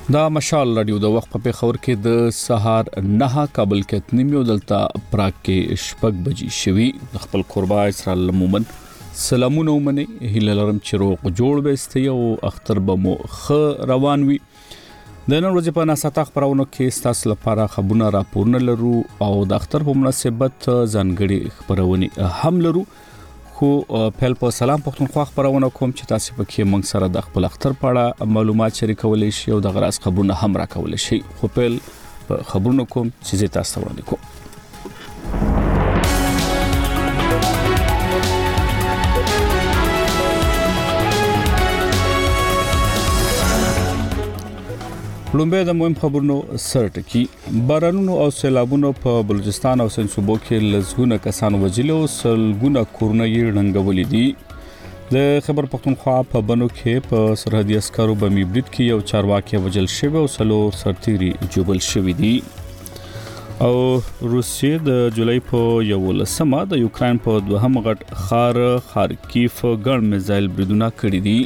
دا مشال رادیو د وخت په خبر کې د سهار 9 کابل کې نیمو دلته پراګ کې شپږ بجې شوي د خپل قربا اسرائیل مومن سلامونه ومني هیله لرم چې روغ جوړ وستي او اختر به مو خ روان وي د نن ورځې په ناساته خبرونو کې ستاسو لپاره خبرونه راپورونه لرو او د اختر په مناسبت ځانګړي خبرونه هم لرو خو په سلام پښتونخوا خبرونه کوم چې تاسو پکې موږ سره د خپل اختر په اړه معلومات شریکولای شئ او د غراس خبرونه هم راکولای شئ خو په خبرونه کوم چې تاسو وړاندې کوم لومبه د مهم خبرونو سرټکی بارانونو او سیلابونو په بلوچستان او سند صوبو کې لزګونه کسان وجلو سلګونه کورونه یې رنګولې دي د خبر پښتونخوا په بنو کې په سرحدي عسکرو بمی برید کې یو چارواکي وجل شوی او سلور سرتيري جوبل شوی دي او روسیه د جولای په 11مه د یوکرين په دوهم غټ خارکیف ګڼ میزایل بریدونه کړی دي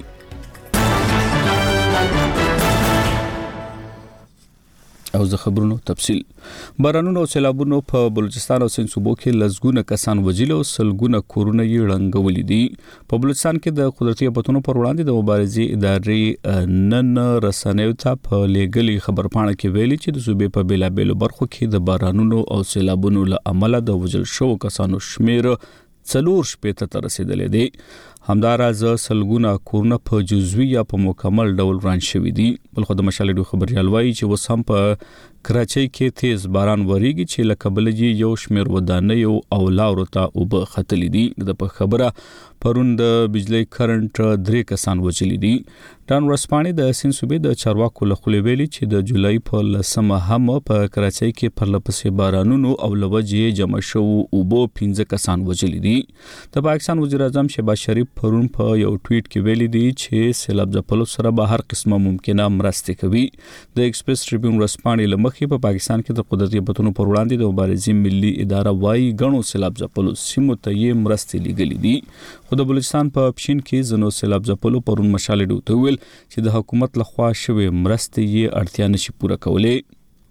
او زه خبرونو تفصیل بارانونو او سیلابونو په بلوچستان او سند صوبو کې لزګونه کسان وجل او سلګونه کورونه یې رنګولې دي په بلوچستان کې د قدرتي آفتونو پر وړاندې د مبارزې ادارې نن رسنیو ته په لېګلي خبرپاڼه کې ویلي چې د صوبې په بیلابېلو برخو کې د بارانونو او سیلابونو له امله د وجل شو کسانو شمیر 4 شپې ته رسیدلې دي همداراز سلګونه کورونه په جزوي یا په مکمل ډول وران شوي دي بلخو د مشالډو خبريال وایي چې وسم په کراچۍ کې تیز باران وریږي چې لکبلجی یو شمیر ودانې او لاورو ته وب خطلې دي د په خبره پروند بجلی کرنٹ 3 کسان وچلې دي ډان ورسپانې د سند صوبې د چارواکو لخوا ویلي چې د جولای په 10مه هم په کراچۍ کې پرلپسې بارانونو او لوجې جمع شو او بو 15 کسان وچلې دي د پاکستان وزیر اعظم شهباز شریف پرون په یو ټویټ کې ویلي دي چې سیلاب ځپلو سره به هر قسمه ممکنه مرسته کوي د ایکسپریس ټریبیون ورسپانې لمخې په پاکستان کې د قدرتي آفتونو پر وړاندې د مبارزې ملي اداره وايي غنو سیلاب ځپلو سیمو ته یې مرسته لګلې دي خو د بلوچستان په پښین کې زنو سیلاب ځپلو پرون مشالډو ته ویل چې د حکومت لخوا شوی مرسته یې اړتیا نشي پوره کولای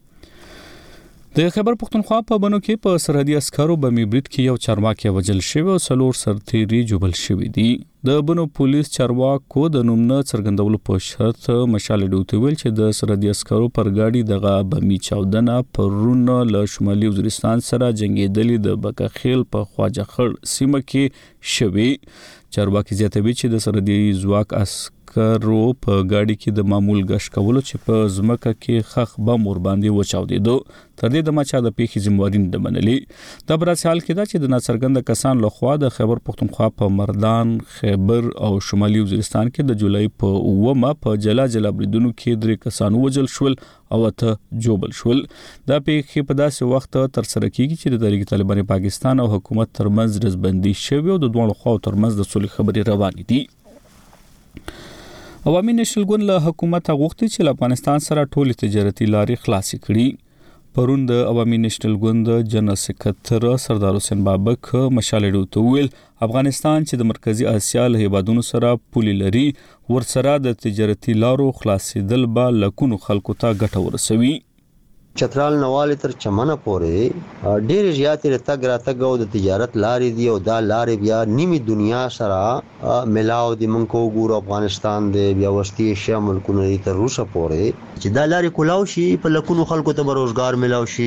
د خبر پښتونخوا په بنو کې په سرحدي عسکرو بمی برید کې یو چارواکي وجل شوی او سلور سرتيري جوبل شوی دي د بنو پولیس چارواکو د نومنه څرګندولو په شرط مشالډو ته ویل چې د سرحدي عسکرو پر گاډي دغه بمی چاودنه پرون له شمالي وزیرستان سره جنگیدلې د بکخیل په خواجه خړ سیمه کې شوی چارواکي زیاتوي چې د سرحدي ځواک عسکرو په گاډي کې د معمول غش کولو چې په ځمکه کې خخ بم ور باندې وچاودېدو تر دې د ماچا د پیښې ذمہواري نه منلې د برات حال کې دا چې د ناڅرګند کسان لخوا د خبر پښتونخوا په مردان خیبر او شمالي وزیرستان کې د جولای په 9مه په جلا بریدونو کې 3 کسان وجل شول او ته جوبل شول دا پیښې په داسې وخت تر سره کیږي چې د تحریک طالبان پاکستان او حکومت ترمنځ رزبندي شوی او د دوه خواو ترمنځ د صلح خبري روانې دي عوامي نېشنل ګوند له حکومت غوښتي چې افغانستان سره ټول تجارتي لارې خلاص کړي پرون د عوامي نېشنل ګوند جنرال سکرټر سردار حسین بابک مشالډو ته ویل افغانستان چې د مرکزی اسیا له هیوادونو سره پولي لري ورسره د تجارتي لارو خلاصېدل به لکونو خلکو ته ګټه ورسوي چترال نواله تر چمنه پورې ډېر زیاتې راتګ راتګ او د تجارت لارې دی او دا لارې بیا نیمه دنیا سره ملاو دي مونږ ګور افغانستان دی بیا وستي ایشیا ملکونو تر روسه پورې چې دا لارې کولاو شي په لکونو خلکو ته روزګار ملاو شي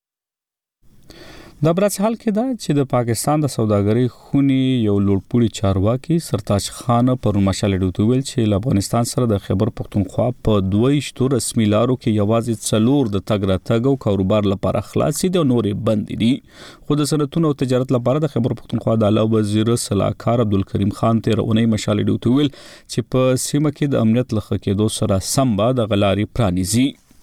د برات حال کې دا چې د پاکستان د سوداګرۍ خونی یو لوړپوړي چارواکي سرتاج خان پر مشالډو ته ویل چې افغانستان سره د خبر پښتونخوا په 22 رسمي لارو کې یوازې څلور د تګ راتګ او کاروبار لپاره خلاصې دي او نورې بند دي خو د صنعتونو او تجارت لپاره د خبر پښتونخوا د اعلی وزیر صلاحکار عبدالکریم خان تیر اونۍ مشالډو ته ویل چې په سیمه کې د امنیت لخوا کېدو سره سم به د غلاري پرانیزي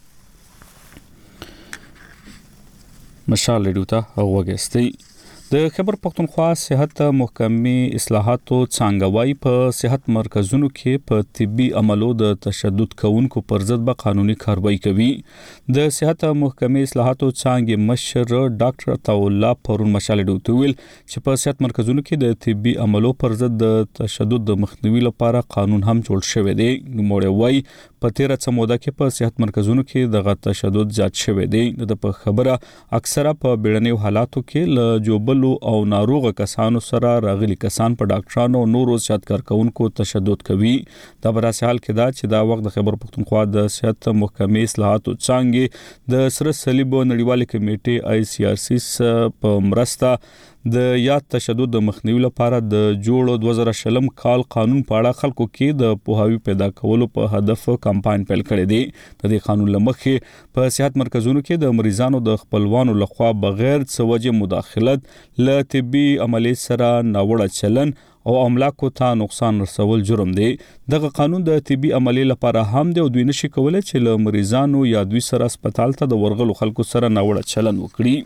مشال لډو ته وګستي د خبر پښتونخوا صحت محکمې اصلاحاتو څنګهوي په صحت مرکزونو کې په طبي عملو د تشدد کوونکو پر ضد به قانوني کاروایی کوي د صحت محکمې اصلاحاتو څنګه مشر ډاکټر تاولا پرون مشالډو ته ویل چې په صحت مرکزونو کې د طبي عملو پر ضد د تشدد د مخنیوي لپاره قانون هم جوړ شوی دی نو موړ وای په تیره څه موده کې په صحت مرکزونو کې دغه تشدد زیات شوی دی. د په خبره اکثره په بیړنیو حالاتو کې له جوبلو او ناروغ کسانو سره راغلي کسان په ډاکټرانو او نورو صحت کارکونکو تشدد کوي. دا براسي حال کې دا چې دا وخت د خیبر پختونخوا د صحت محکمې اصلاحاتو څانګې د سره صلیب نړیوال کمیټې ICRC په مرسته د یاد تشدد د مخنیوي لپاره د جوړ 2020 کال قانون په اړه خلکو کې د پوهاوی پیدا کولو په هدف کمپاین پیل کړی دی. د دې قانون لمخې په صحت مرکزونو کې د مریضانو د خپلوانو لخوا بغیر څه وجه مداخلت له طبي عملیات سره ناوړه چلن او املاکو ته نقصان رسول جرم دی. دغه قانون د طبي عملیات لپاره هم دی او دوی نشي کولای چې له مریضانو یا دوی سره هسپتال ته د ورغلو خلکو سره ناوړه چلن وکړي.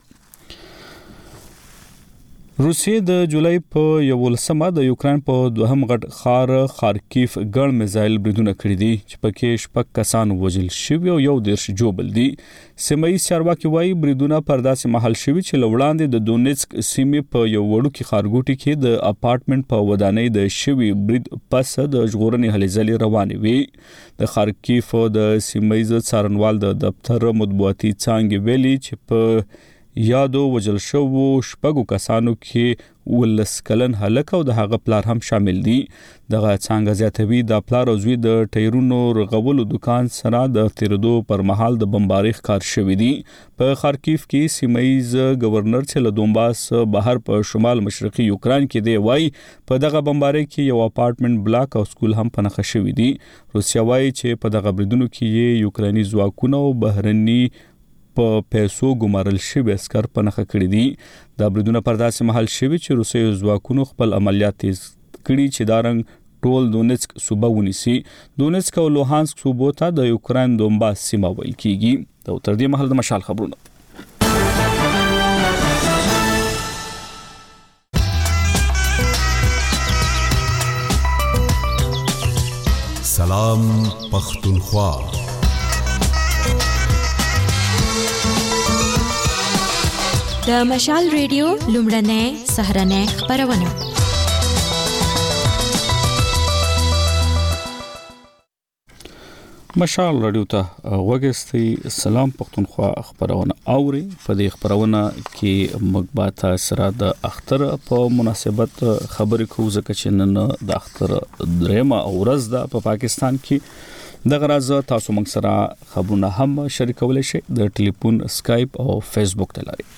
روسیې د جولای په 11مه د یوکرين په دوهم غټ خارکیف ګڼ میزایل بریدونه کړی دي چې پکې شپږ کسان وژل شوي او یو دیرش جوبل دي. سیمایي چارواکي وایي بریدونه پر داسې محل شوي چې لوړاندې د دونیتسک سیمې په یو وړوکي ښارګوټي کې د اپارټمنټ په ودانۍ د شوي برید پس د ژغورنې هلې ځلې روانې وي. د خارکیف د سیمایي څارنوال د دفتر مطبوعاتي څانګې ویلي چې په یادو وجل شوو شپږو کسانو کې ولس کلن هلک او د هغه پلار هم شامل دي. دغه څنګه زیاتوي د پلار او زوی د ټایرونو رغولو دکان سره د تیرودو پر مهال د بمباری ښکار شوې دي. په خارکیف کې سیمایز گورنر چې له دومباس بهر په شمال مشرقي یوکرين کې دی وای په دغه بمباری کې یو اپارټمنټ بلاک او سکول هم پنهخه شوې دي. روسیا وایي چې په دغه بریدونو کې یوکراني ځواکونه او بهرني په پیسو ګمارل شوی اسکر پنهخه کړی دي. دا بریدونه پر داسې محل شوی چې روسي ځواکونو خپل عملیات تیز کړي چې دا رنګ ټول دونیتسک صوبه ونیسي. دونیتسک او لوهانسک صوبو ته د یوکرين دومباس سیمه ویل کیږي. دا تر دې محل د مشال خبرونه. سلام پختونخوا. د مشال ریډیو لومړنۍ سهرنۍ خبرونه. مشال رادیو ته وګستي. سلام پختونخوا خبرونه اوري. په دې خبرونه کې مګبات سره د اختر په مناسبت خبرې کوو ځکه چې نن د اختر درېمه ورځ ده په پاکستان کې. د غراز تاسو موږ سره خبرونه هم شریکولای شئ د ټلیفون اسکایپ او فیسبوک ته لاري.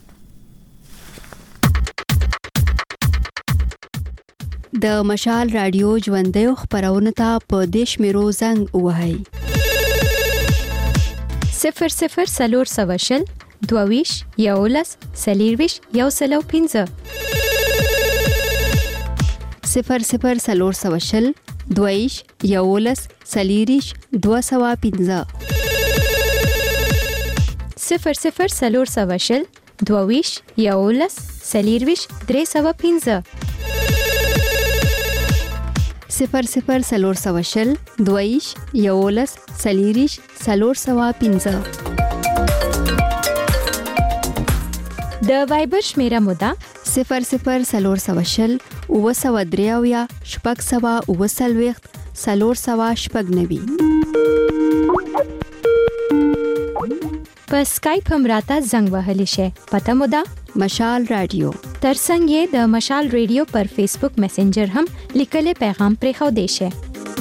د مشال رادیو ژوندۍ خبرونه ته په دیش میرو زنګ وهاي 00 سلور سواشل دوویش یولس سلیرویش یوسلو 15 00 سلور سواشل دوویش یولس سلیریش 215 00 سلور سواشل دوویش یولس سلیرویش 315 00 سلور سواشل دویش یولس سلیریش سلور سوا 15 د وایبر شمیره مودا 00 سلور سواشل او سوا دریاویا شپږ سوا او سلويخت سلور سوا شپږ نوي. په اسکایپ هم راته زنګ وهلی شي. پته مودا مشال رادیو. ترڅنګ یې د مشال ریډیو پر فیسبوک میسنجر هم لیکلي پیغام پرې خو دی شي.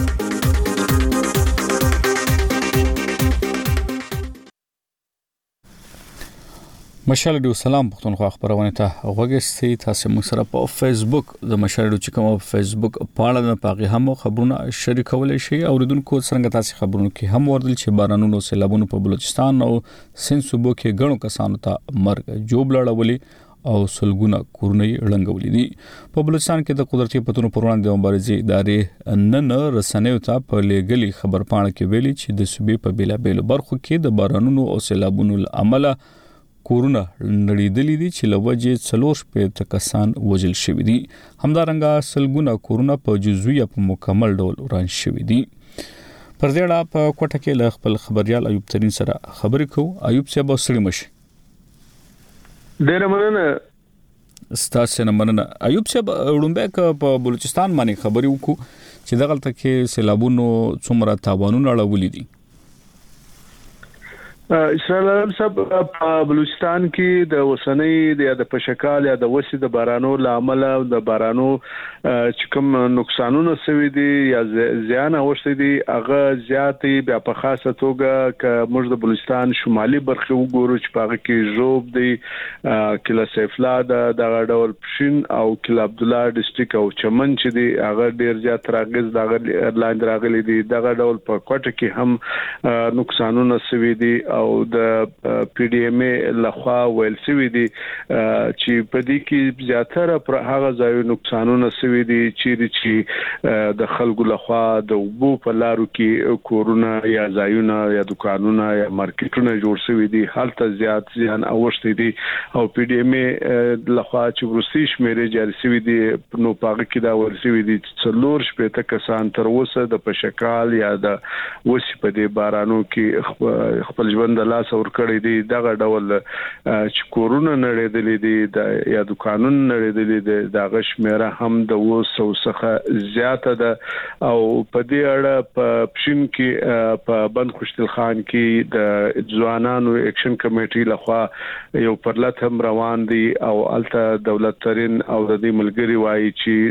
مشال رادیو سلام پختونخوا خبرونه ته وګستي. تاسو موږ سره په فیسبوک د مشال رادیو چې کوم فیسبوک پاڼه د پاغي هم خبرونه شریکولای شي. اوریدونکو څنګه تاسو خبرونه کې هم وردل چې بارانونو سیلابونو په بلوچستان او سند صوبو کې غنو کسانو ته مرګ جوب لړولي او سلګونه کورنۍ ړنګولې دي. په بلوچستان کې د قدرتي پتونو پر وړاندې د مبارزې ادارې نن رسنیو ته په لګلي خبر پاڼه کې ویلي چې د صوبې په بیلابېلو برخو کې د بارانونو او سیلابونو عمله کورونه نړیدلې دي چې لوجه 4 کسان وژل شوي دي. همدارنګه سلګونه کورونه په جزوی په مکمل ډول وران شوي دي. پر دې اړه په کوټه کې له خپل خبريال ایوب ترين سره خبرې کوو. ایوب صاحب سړی مشي. ډېر مننه. ستاسو نه مننه. ایوب صاحب وړومبه په بلوچستان باندې خبري وکړو چې دغلته کې سیلابونو څومره تاوانونه اړولې دي. اسرائیل عالم صاحب په بلوچستان کې د وسنۍ د پشکال یا د وسی د بارانو لامل د بارانو چې کوم نقصانونه سوي دي یا زیان اوښتي دي هغه زیاتې بیا په خاصه توګه ک موږ د بلوچستان شمالي برخه وګورو چې په هغه کې جوب دی کله سیفلا د ډول پښین او کله عبد الله ډیسټریکټ او چمن چې دی هغه ډیر زیات راغز د لاندې راغلي دي دغه ډول په کوټه کې هم نقصانونه سوي دي او د پی ډی ام ای لخوا ویل سوي دي چې په دې کې زیاتره پر هغه ځایو نقصانونه سوي دي چې د خلکو لخوا د وبو په لارو کې کورونه یا ځایونه یا دکانونه یا مارکیټونه جوړ سوي دي هلته زیات ځان اوښتي دي او پی ډی ام ای لخوا چې ورسي شمیرې جاري سوي دي نو پاګه کې دا ورسوي دي څلور شپږ کسان تر اوسه د پشکال یا د وسی په دې بارانو کې خپل ژوند د لاس اور کړی دي دغه ډول چې کورونه نړیدلې دي یا دکانونه نړیدلې دي دا غشمیره هم د 200 څخه زیاته ده او په دې اړه په پښین کې په بند خوشتل خان کې د ځوانانو اکشن کمیټي لخوا یو پرلط هم روان دي او الته دولت ترين او د دې ملګری وایي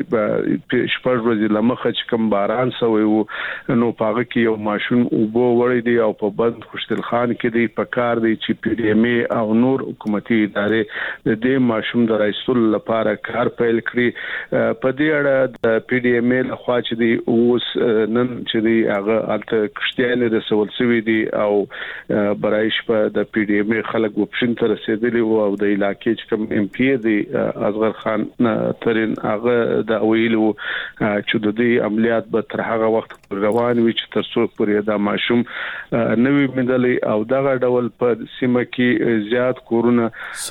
چې شپږ ورځې لمخه چې کوم باران سوی وو نو پاګه کې یو ماشوم وبو وړي دي او په بند خوشتل خان کې دی پکار دی چې پی ډی ام ای او نور حکومتي ادارې د دې ماشوم د رئیسول لپاره کار پیل کړی په دې اړه د پی ډی ام ای لخوا چې دی اوس نن چې دی هغه الته کشتیاله رسول سوي دي او برایش په د پی ډی ام ای خلک وپشن تر رسیدلی او د علاقې چې کوم ام پی دی اصغر خان ترين هغه د ویلو چې د دې عملیات به تر هغه وخت روان وي چې تر څو پورې دا ماشوم نوې مندلې او دغه ډول په سیمه کې زیات کورونه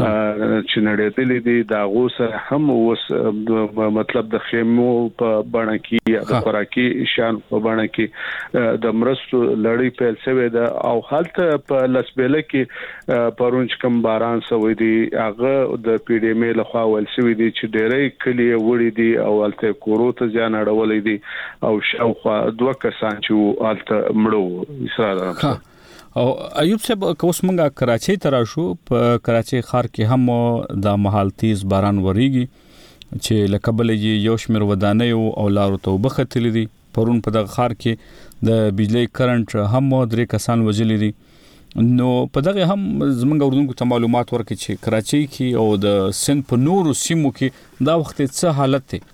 چې نړیدلې دي دا غوسه هم اوس مطلب د خیمو په بڼه کې یا د خوراکي شان په بڼه کې د مرستو لړۍ پیل شوې ده او حالت په لسبېله کې پرونج کم باران سوي دي هغه د پی ډی ام ای لخوا ول سوي دي چې ډېرې کلی وړي دي او الته کورو ته ځان اړولې دي او شاوخوا دوه کسان چې الته مړو اسرائیل. او ایوب صاحب کوس منګه کراچۍ ته راشو په کراچۍ ښار کې هم د مهال تیز باران وریږي چې لکبل یو شمیر ودانۍ او لارو ته وبختلې دي پرون په دغه ښار کې د بجلی کرنټ هم 3 کسان وژلې دي نو په دغه هم زمونږ اوردونکو ته معلومات ورکړي چې کراچۍ کې او د سند په نورو سیمو کې دا وخت څه حالت دی.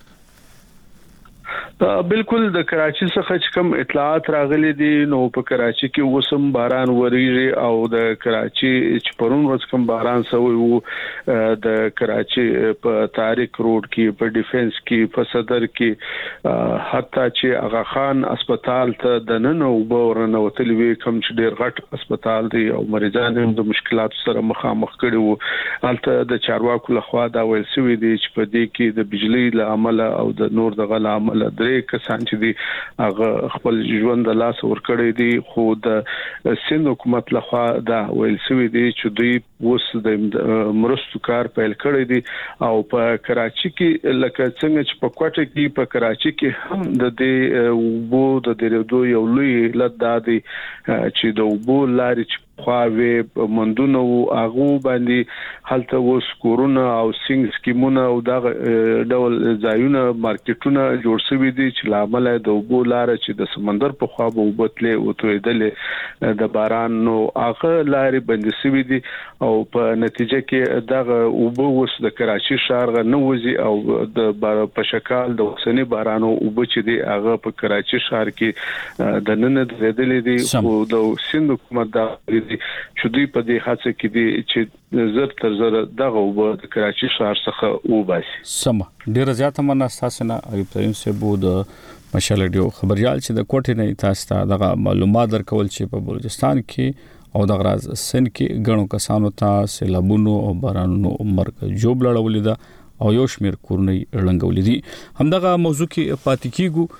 بالکل د کراچي څخه چې کوم اطلاعات راغلي دي نو په کراچي کې وسم باران وریږي او د کراچي چې پرون ورځ کوم باران سوی وو د کراچي په طارق روډ کې په ډیفنس کې په صدر کې حتی چې اغا خان هسپتال ته د نن او ورنه وتلی وي کوم چې ډیر غټ هسپتال دی او مریضان هم د مشکلات سره مخامخ کړي وو البته د چارواکو لخوا دا ویل سوي دي چې په دې کې د بجلی له عمل او د نور دغه عمل درې کسان چې دي هغه خپل ژوند د لاس ور کړی دي خو د سند حکومت لخوا دا ویل سوي دي چې دوی اوس د مرستو کار پیل کړی دي او په کراچي کې لکه څنګه چې په کوټه کې په کراچي کې هم د دې وبو د درېدو یو لوی لدادي چې د وبو لارې خواوي مندونه او هغه باندې هلته وس کورونه او سینګ سکیمونه او دا ډول ځایونه مارکیټونه جوړ شوي دي چې لامل د وبو لار چې د سمندر په خوا به وبتلې او تویدلې د باران نو هغه لارې بند شوي دي او په نتیجه کې دا وبو وس د کراچي ښار غ نه وځي او د پشکال د وسنی بارانو وبو چې دي هغه په کراچي ښار کې د نن درېدلې دي او د سند حکومت دا چې دوی په دې حادثه کې دي چې زر تر زر دغه وبو د کراچي ښار څخه وباسي. سم ډیر زیاته مننه تاسو نه ایوب ترين سبو د مشال ډیو خبريال چې د کوټې نه تاسو ته دغه معلومات درکول چې په بلوچستان کې او د غراز سن کې غنو کسانو ته سیلابونو او بارانونو مرګ جوب لړولې ده او یو شمیر کورنۍ رنګولې دي. همدغه موضوع کې پاتې کیږو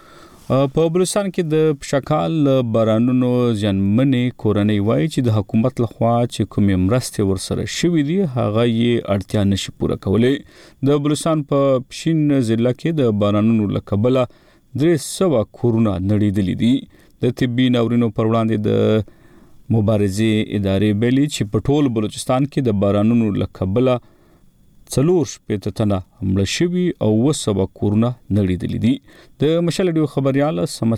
په بلوچستان کې د پشکال بارانونو ځانمنې کورنۍ وایي چې د حکومت لخوا چې کومې مرستې ورسره شوې دي هغه یې اړتیا نشي پوره کولی. د بلوچستان په پښین ضلع کې د بارانونو له کبله 300 کورونه نړېدلي دي. د طبي ناورینو پر وړاندې د مبارزې ادارې ویلي چې په ټول بلوچستان کې د بارانونو له کبله 4 تنه مړه شوي او 200 کورونه نړېدلي دي. د مشال ریډیو خبريال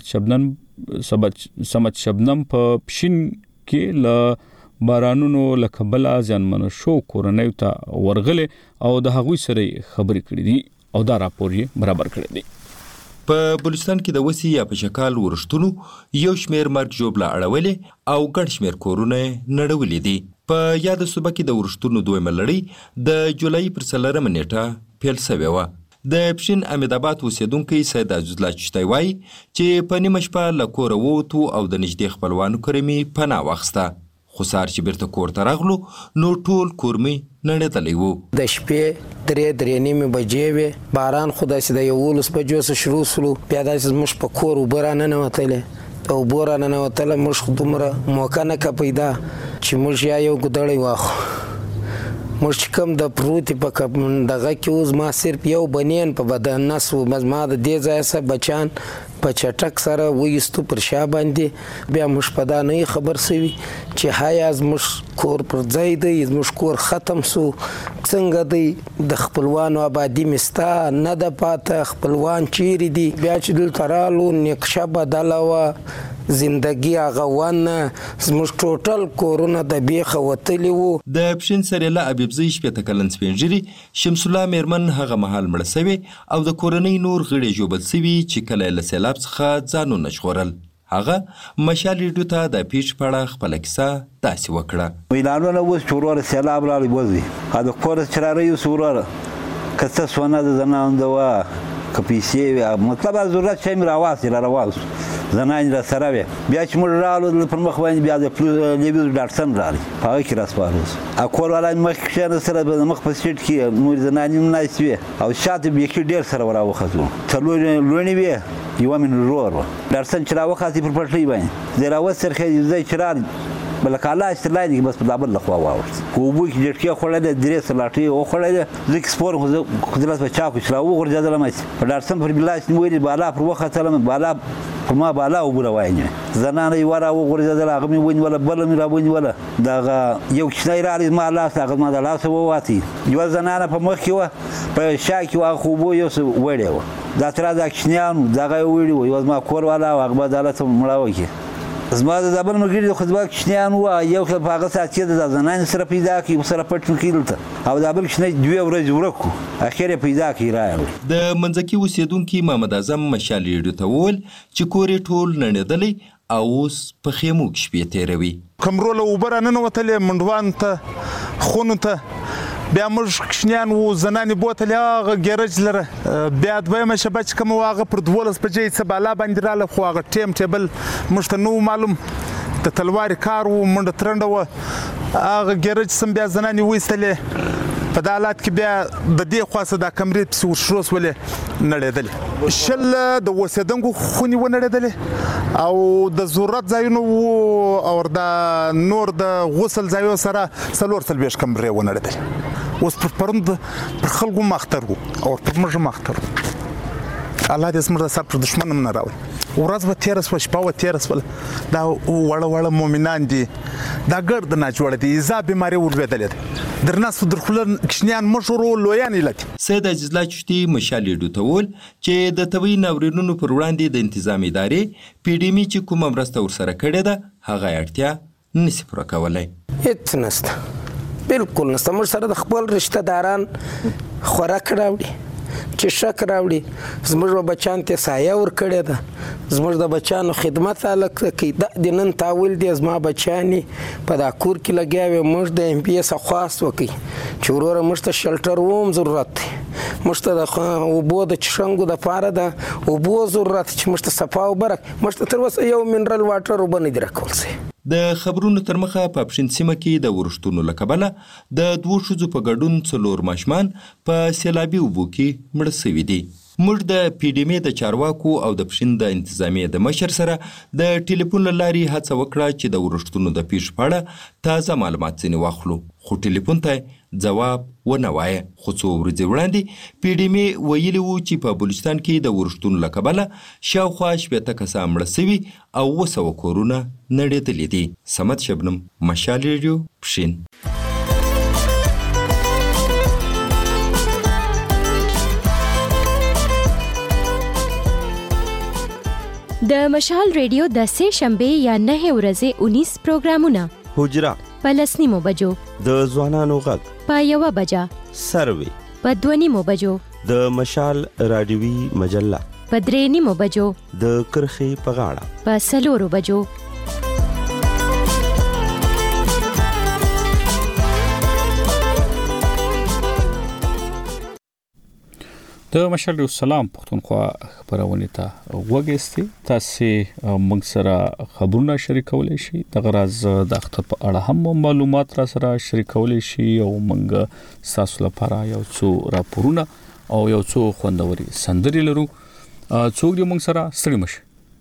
سمت شبنم په پښین کې له بارانونو له کبله ځانمنه شو کورنۍ ته ورغلې او د هغوی سره خبرې کړې دي او دا راپور یې برابر کړی دی. په بلوچستان کې د وسی یا پشکال ورشتونو یو شمیر مرګ جوړه اړولې او ګڼ شمیر کورونه نړولې دي. په یاد صوبه کې د ورشتونو دویمه لړۍ د جولای پر 4 نیټه پیل شوې وه. د پښین امیدآباد اوسیدونکي سید عزیز الله چشتی وایي چې په نیمه شپه له کوره ووتو او د نږدې خپلوانو کره مې پناه واخیسته. خو سهار چې بیرته کور ته راغلو نو ټول کور مې نړېدلی و. د شپې 3:30 بجې وې. باران خو داسې د 11 بجو څخه شروع سلو. بیا داسې زموږ په کور اوبه راننوتلې او اوبه راننوتله. موږ خو دومره موقع نه که پیدا چې موږ یا یو ګودړی واخو. موږ چې کوم د پروتې په دغه کې اوس ما صرف یو بنین په بدن نس و. ما د دې ځای څخه بچان په چټک سره وایستو پر شا باندې. بیا موږ په دا نه خبر سوي چې هایا زموږ کور پر ځای دی، زموږ کور ختم سو. څنګه دی د خپلوانو آبادي مستا نه ده پاته، خپلوان چیرې دي. بیا چې دلته رالو نقشه بدله وه، زندگی هغه ونه، زموږ ټوټل کورونه د بیخه وتلي وو. د پښین سریله ابيبزي شپېته کلن سپینږیري شمس الله میرمن هغه مهال مړه سوي او د کورنۍ نور غړي ژوبل سوي چې کله له سیلاب څخه ځانونه ژغورل. هغه مشال ریډیو ته د پیښ په اړه خپله کیسه داسې وکړه. ویلانونه اوس چې وروره سیلاب راغلی وځي د کور چراره یوس وروره که څه سونه د زنانده وه که پیسې وي، مطلب ضرورت شی مې راواخیست را روان شو. زنانې را سره وې. بیا چې موږ راغلو پر مخ باندې بیا د لیویز ډاکټرسن راغی، په هغه کې راسپارل شو. کور والا مې مخکې کښېناستله، د مخ په سیټ کې نورې زنانې هم ناستې وې او شاته بیخي ډېر سره راوختو. 4 لوڼې وې، یوه مې ورور وه. ډاکټرسن چې راوختې پر پټلۍ باندې دی راوڅرخېد، ځای چې راغی بله کاله چې لاندې بس په دابل لخوا واوښت. په اوبو کې جټکې خوړلې، 3 سلاټې وخوړلې. زه کسپور خو زه قدرت په چاکو چې راوغورځېدلم په ډاکټرسن پر ګیلاس نیولې بالا پر وختلم، بالا پر ما بالا اوبه راوایینې. زنانه یوه راوغورځېدله، هغه مې ونیوله، بله مې راونیوله. دغه یو کوچنی راغلی زما لاس هغه زما د لاسه ووتی. یوه زنانه په مخ کې وه، په شا کې وه، هغه خو اوبو یو څه وړې وه. دا تر دا کوچنیان وو، دغه یې وړي وو. یوه زما کور والا و، هغه به عدالت مړه وکړي. زما د زابل ملګري خو زما کوچنیان وو، یو په هغه ساعت کې د زنانې سره پیدا کړي، ورسره پټ مې کړي دلته، او د بل کوچنی 2 ورځې ورک کړو، اخر یې پیدا کړي راغلو. د منځکي اوسیدونکي محمد اعظم مشال ریډیو ته وویل چې کور یې ټول نړېدلی او اوس په خیمو کې شپې تېروي. کمروله اوبه راننوتلې منډوان ته، خونو ته. بیا موږ کوچنیان وو، زنانې بوتلې هغه ګیرج لره. بیا دویمه شپه چې کومه وه هغه پر 12 بجې څه بالا باندې راله، خو هغه ټیم ټیبل موږ ته نه و معلوم. د تلوارې کار و، منډه ترنډه وه. هغه ګیرج سم بیا زنانې وایستلې. په دا حالات کې بیا د دې خوا څه دا کمرې پسې ورشرو سولې، نړېدلې. 20 د اوسېدونکو خونې ونړېدلې او د ضرورت ځایونه وو او د نور د غسل ځایو سره 44 کمرې ونړېدلې. اوس پر پروند پر خلکو ماختر وو او پر موږ ماختر وو. الله دې زموږ د سر پر دښمن هم نه راوړي. ورځ به تېره سوه، شپه به تېره سوله. دا وړه وړه مؤمنان دي، دا ګرد ناجوړه دي، ایزا بیماري ورلوېدلې ده. در ناستو در خوله کوچنیان مشر وو، لویان علت. سید عزیز الله چشتي مشال ریډیو ته وویل چې د طبي ناورینونو پر وړاندې د انتظام ادارې PDM چې کومه مرسته ورسره کړې ده هغه اړتیا نشي پوره کولی. هېڅ نشته، بالکل نشته. موږ سره د خپل رشته داران خوراک راوړي، چشک راوړي. زموږ به بچان ته سایه ورکړې ده، زموږ د بچانو خدمت هلک کوي. دا د نن تاول دی، زما بچانې په دا کور کې لګیا وي. موږ د MPS خواست وکړي چې وروره موږ ته شلټر ووم ضرورت دی، موږ ته د اوبو د چشنګو دپاره د اوبو ضرورت چې موږ ته صفا اوبه راکړي. موږ ته تر اوسه یو منرل واټر اوبه نه دي راکول شوي. د خبرونو تر مخه په پښین سیمه کې د ورښتونو له کبله د 2 ښځو په ګډون 4 ماشومان په سیلابي اوبو کې مړه شوي دي. موږ د پیډیمې د چارواکو او د پښین د انتظامیې د مشر سره د ټلیفون له لارې هڅه وکړه چې د ورښتونو د پیښو په اړه تازه معلومات ځینې واخلو، خو ټلیفون ته ځواب ونه وایه. خو څو ورځې وړاندې پیډیمې ویلي وو چې په بلوچستان کې د ورښتونو له کبله شاوخوا 80 کسان مړه سوي او 200 کورونه نړېدلي دي. صمد شبنم، مشال ریډیو، پښین. د مشال ریډیو د سه شنبه یا 9 ورځې 19 پروګرامونه: حجره په 10 بجو، د ځوانانو غږ په 1 بجه، سروي په 2 بجو، د مشال رادیوي مجله په 3 بجو، د کرخې په غاړه په 4 بجو. د مشال سلام پښتونخوا خبرونه ته وګورئ. تاسو موږ سره خبرونه شریکولای شئ. د غراز د اختر په اړه هم معلومات را سره شریکولای شئ او موږ تاسو لپاره یو څو راپورونه او یو څو خوندوري سندري لرو. څوک دې موږ سره ستړي مشه.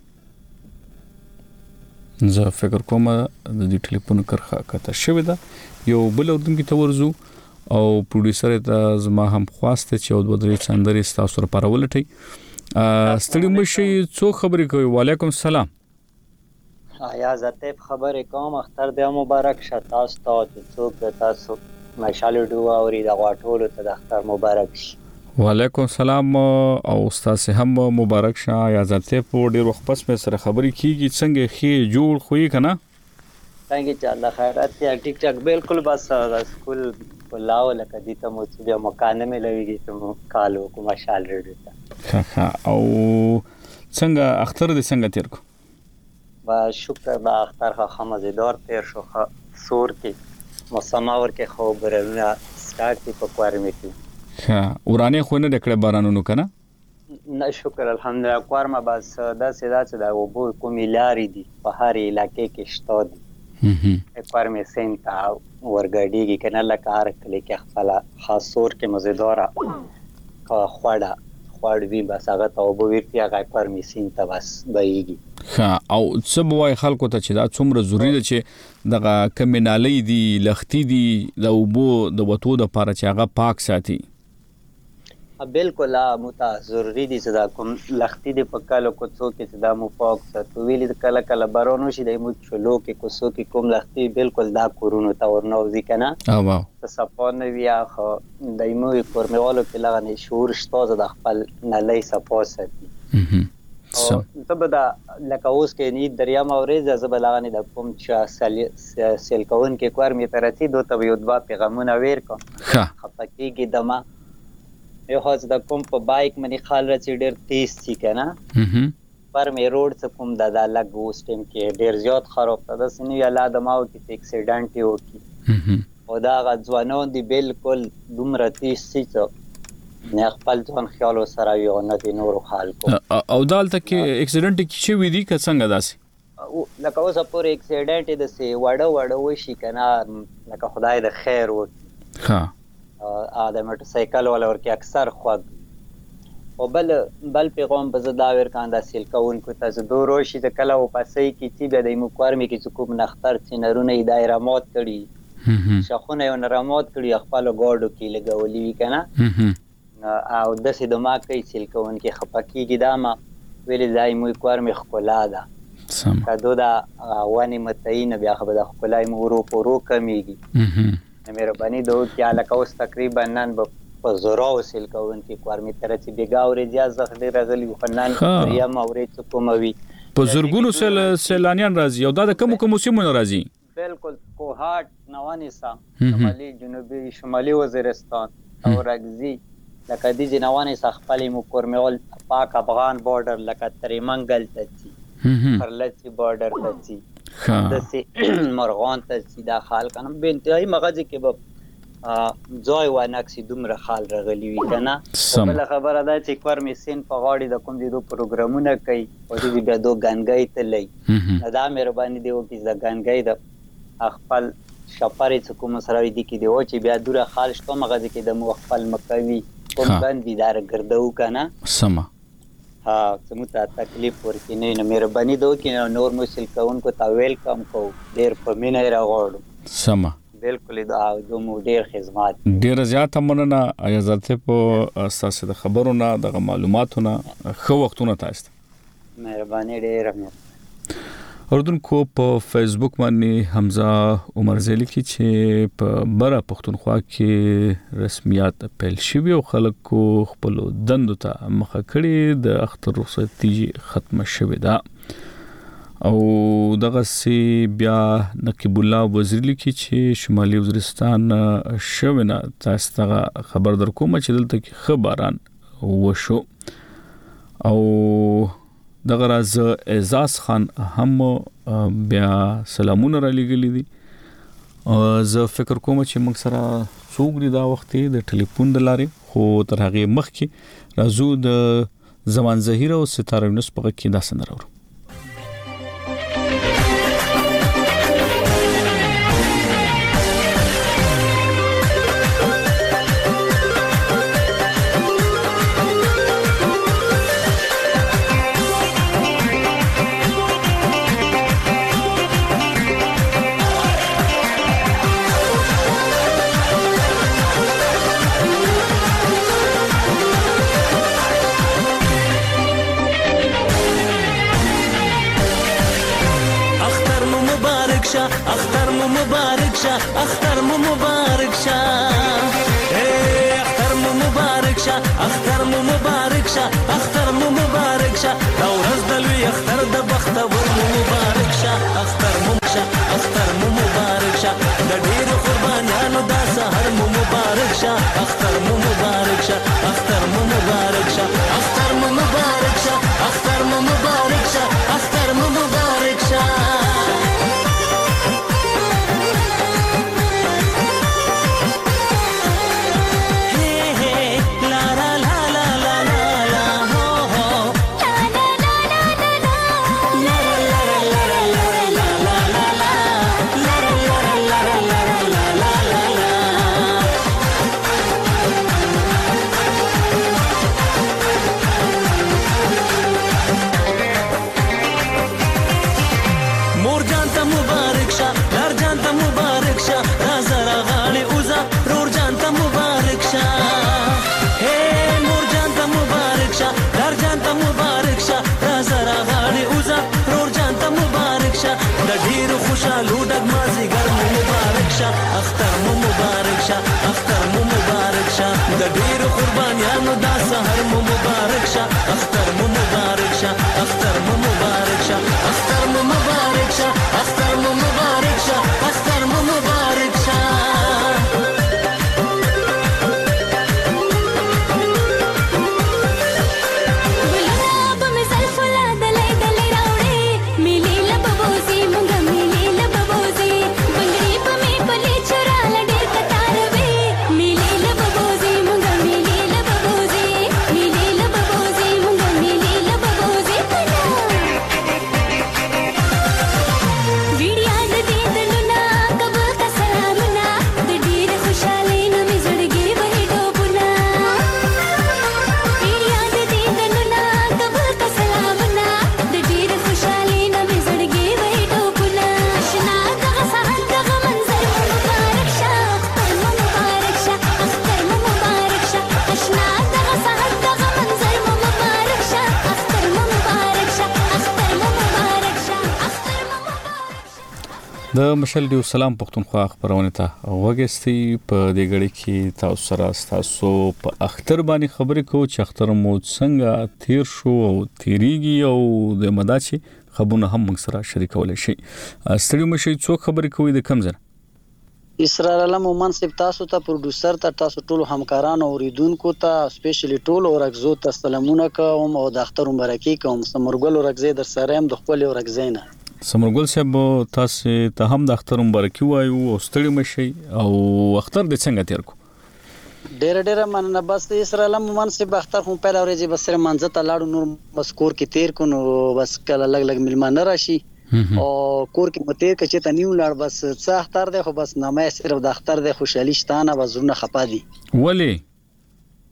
زه فکر کوم د دې ټلیفون کرخه کته شوې ده. یو بل اردن کې تورزو او پروډوسر ته زما هم خواسته چې او درې سندري تاسو لپاره ولټي. ستړي مشه. څو خبرې کوي؟ وعلیکم السلام. یا زته خبرې کوم. اختر دې مبارک شه تاسو ته چې څوک تاسو مشال ډو اوري د غواټولو ته د اختر مبارک شي. وعلیکم السلام او استاد هم مبارک شه. یا زته په ډیر وخت پس مې سره خبرې کیږي. څنګه خې جوړ خوې کنه؟ څنګه چې الله خیرات یا ټیک ټاک بالکل. بس سکول ولاو لکه دې ته مو چې مکانه مې لويږي چې مو کالو کوم مشال ریډیو ته. او څنګه اختر دې څنګه تیر کو؟ با شکر با اختر خو مزیدار تیر شو. سور کې مسماور کې خو برونه سٹارټ په کوارمه کې. ورانه خو نه ډکړه بارانونو کنه؟ نه شکر الحمدلله. کوارمه بس دا سیدا چې دا وبو کومي لاري دي په هر علاقې کې شته دي. کوارمه سنتا ورګړیږي کنه لکه هر کلی کې خپل خاصور کې مزیدار خوړ وی بس هغه ته وبو ورتي هغه کوارمه سنتا بس بهيږي. او څه بوای خلکو ته چې دا څومره ضروری ده چې دغه کمینالي دي لختي دي د وبو د وټو د پاره چې هغه پاک ساتي. بالکل متا ضروری دي چې دا کوم لختي دي په کالو کو څوک چې دا مو پاک ساتو ویل کله کله بارونو شي د مو چلو کې کو څوک کوم لختي بالکل دا کورونو تا ورنوځي کنه. واو سپون ویا خو د مو کورموالو کې لغنه شعور شته د خپل نلې سپو ساتي. ته بدا لکه اوس کې ني دریا مورز زبلغنه د کوم چا سیل کون کې کور می ترتي دوه ته یو دوا پیغامونه ور کو خپکیږي دما یو هاڅ د کوم په بایک منی خال راځي ډیر تیز شي کنه. پر می روډ څخه کوم د لګ اوس ټیم کې ډیر زیات خراب ده سنی یلا دماو کې اکسیډنټ یو کی او دا غځوانو دی بالکل دومره تیز شي چې نه خپل ځان خیال سره یو نه دی نور حال کو. او دالته کې اکسیډنټ کې شي وی دي که څنګه داسي لکه اوس پور اکسیډنټ د سي وړو وشي کنه لکه خدای د خیر وکړي. د موټر سایکل ولا ورکه اکثر خوګ او بل پیغام به زدا ور کاندا سیل کون کو تاسو دورو شي د کله او پسې کی چې د مقرمه کې کوم نختر سينرونه دایره موت کړي شخونه یو نرموت کړي خپل ګاډو کې لګولې وی کنه او د سې د ما کې سیل کون کې خپکیږي دا ما ویل دای مو مقرمه خلا ده سم کدو دا وانی متین بیا خو د خلای مو ورو پورو کمیږي. مهرباني دوه کې علاقه اوس تقریبا نن په زورا وسیل کوون کې کوارمي تر چې بیګاوري ځاز غلي راغلي خنان یا مورې کوموي په زورګونو سیلانیان راځي او دا د کوم سیمونو راځي؟ بالکل کوهات نوانیسا شمالي جنوبي شمالي وزیرستان او راګزي لکه دي جنوانیسا خپل مو کورمول پاک افغان بارډر لکه تریمنګل ته پرلچي بارډر ته د سي مرغان ته سیدا خال کنه به انتهایی مغازه کې به ځای و نکسي دومره خال رغلی وی کنه. بل خبره ده چې کور می سین په غاړي د کوم دي دو پروګرامونه کوي او دې بیا دو غنګای ته لې دا مهرباني دی او کې د غنګای د خپل شپاري څخه کوم سره دي کې دی او چې بیا دوره خال شته مغازه کې د مو خپل مکوي کوم باندې دار ګرځو کنه سما ها سمته تکلیف ورکې نه مهرباني دوه کې نور مسل کوونکو ته ویلکم کو ډیر په مینه راغوړو سما بالکل دا دومو ډیر خدمات ډیر زیات مننه اجازه په اساس د خبرونه د معلوماتونه خو وختونه تاسو مهرباني ډیر اردوونکو په فیسبوک باندې حمزه عمر زیلی کی چې په بره پښتونخوا کې رسمیات پیل شوی او خلکو خپل دندو ته مخه کړي د اختر رخصتي ختم شوه دا او دغه سی بیا نقیب الله وزیر لیکي چې شمالي وزیرستان شوه نه تاسو ته خبر درکوم چې دلته کې خبران وشو او دغه راز اعزاز خان هم بیا سلامونه را لګلې دي زه فکر کوم چې موږ سره څوک دی دا وخت د ټلیفون د لارې خو تر هغه مخکې راځو د زمان زهیر او ستاره یونس په کې دا سندره ورو اختر مو مبارک شه اختر مو مبارک شه اختر مو مبارک شه اختر مو مبارک شه اختر مو مبارک شه دا ورځ د لوی اختر د بختور مو مبارک شه اختر مو شه اختر مو مبارک شه د ډیرو قربانانو دا سحر مو مبارک شه اختر مو مبارک شه اختر مو مبارک شه اختر مو مبارک شه اختر مو مبارک شه اختر مو مبارک شه خوشالو ډک مازیګر مو مبارک شه اختر مو مبارک شه اختر مو مبارک شه د ډیرو قربانیانو دا سحر مو مبارک شه اختر مو مبارک شه اختر مو مبارک شه اختر مو مبارک شه اختر مو مبارک شه اختر مو مبارک شه د مشل دیو سلام پښتونخوا خبرونه ته وګستي په دې غړي کې تاسو سره تاسو په اختر باندې خبرې کو چې اختر مو څنګه تیر شو او تیریږي او د مداچي خبرونه هم موږ سره شریکول شي ستړي مشي څو خبرې کوي د کم زره اسرار علم منصب تاسو ته پروډوسر ته تاسو ټول همکارانو اوریدونکو ته سپیشلی ټول اورګزو ته سلامونه کوم او د اختر مبارکي کوم سمرګل اورګزې در سره هم د خپل اورګزینه سمرګل صاحب تاسو ته هم د اختر مبارکي وایو او ستړي مشي او اختر د څنګه تیر کو ډېر مننه بس اسرار علم منصب اختر خو په لوري چې بس سره منځ ته لاړو نور بس کور کې تیر کو نو بس کله لګ ملمانه راشي او کور کې متیر کچې ته نیو لاړ بس څه اختر دی خو بس نامه صرف د اختر د خوشحالي شتانه وزرونه خپا دي ولی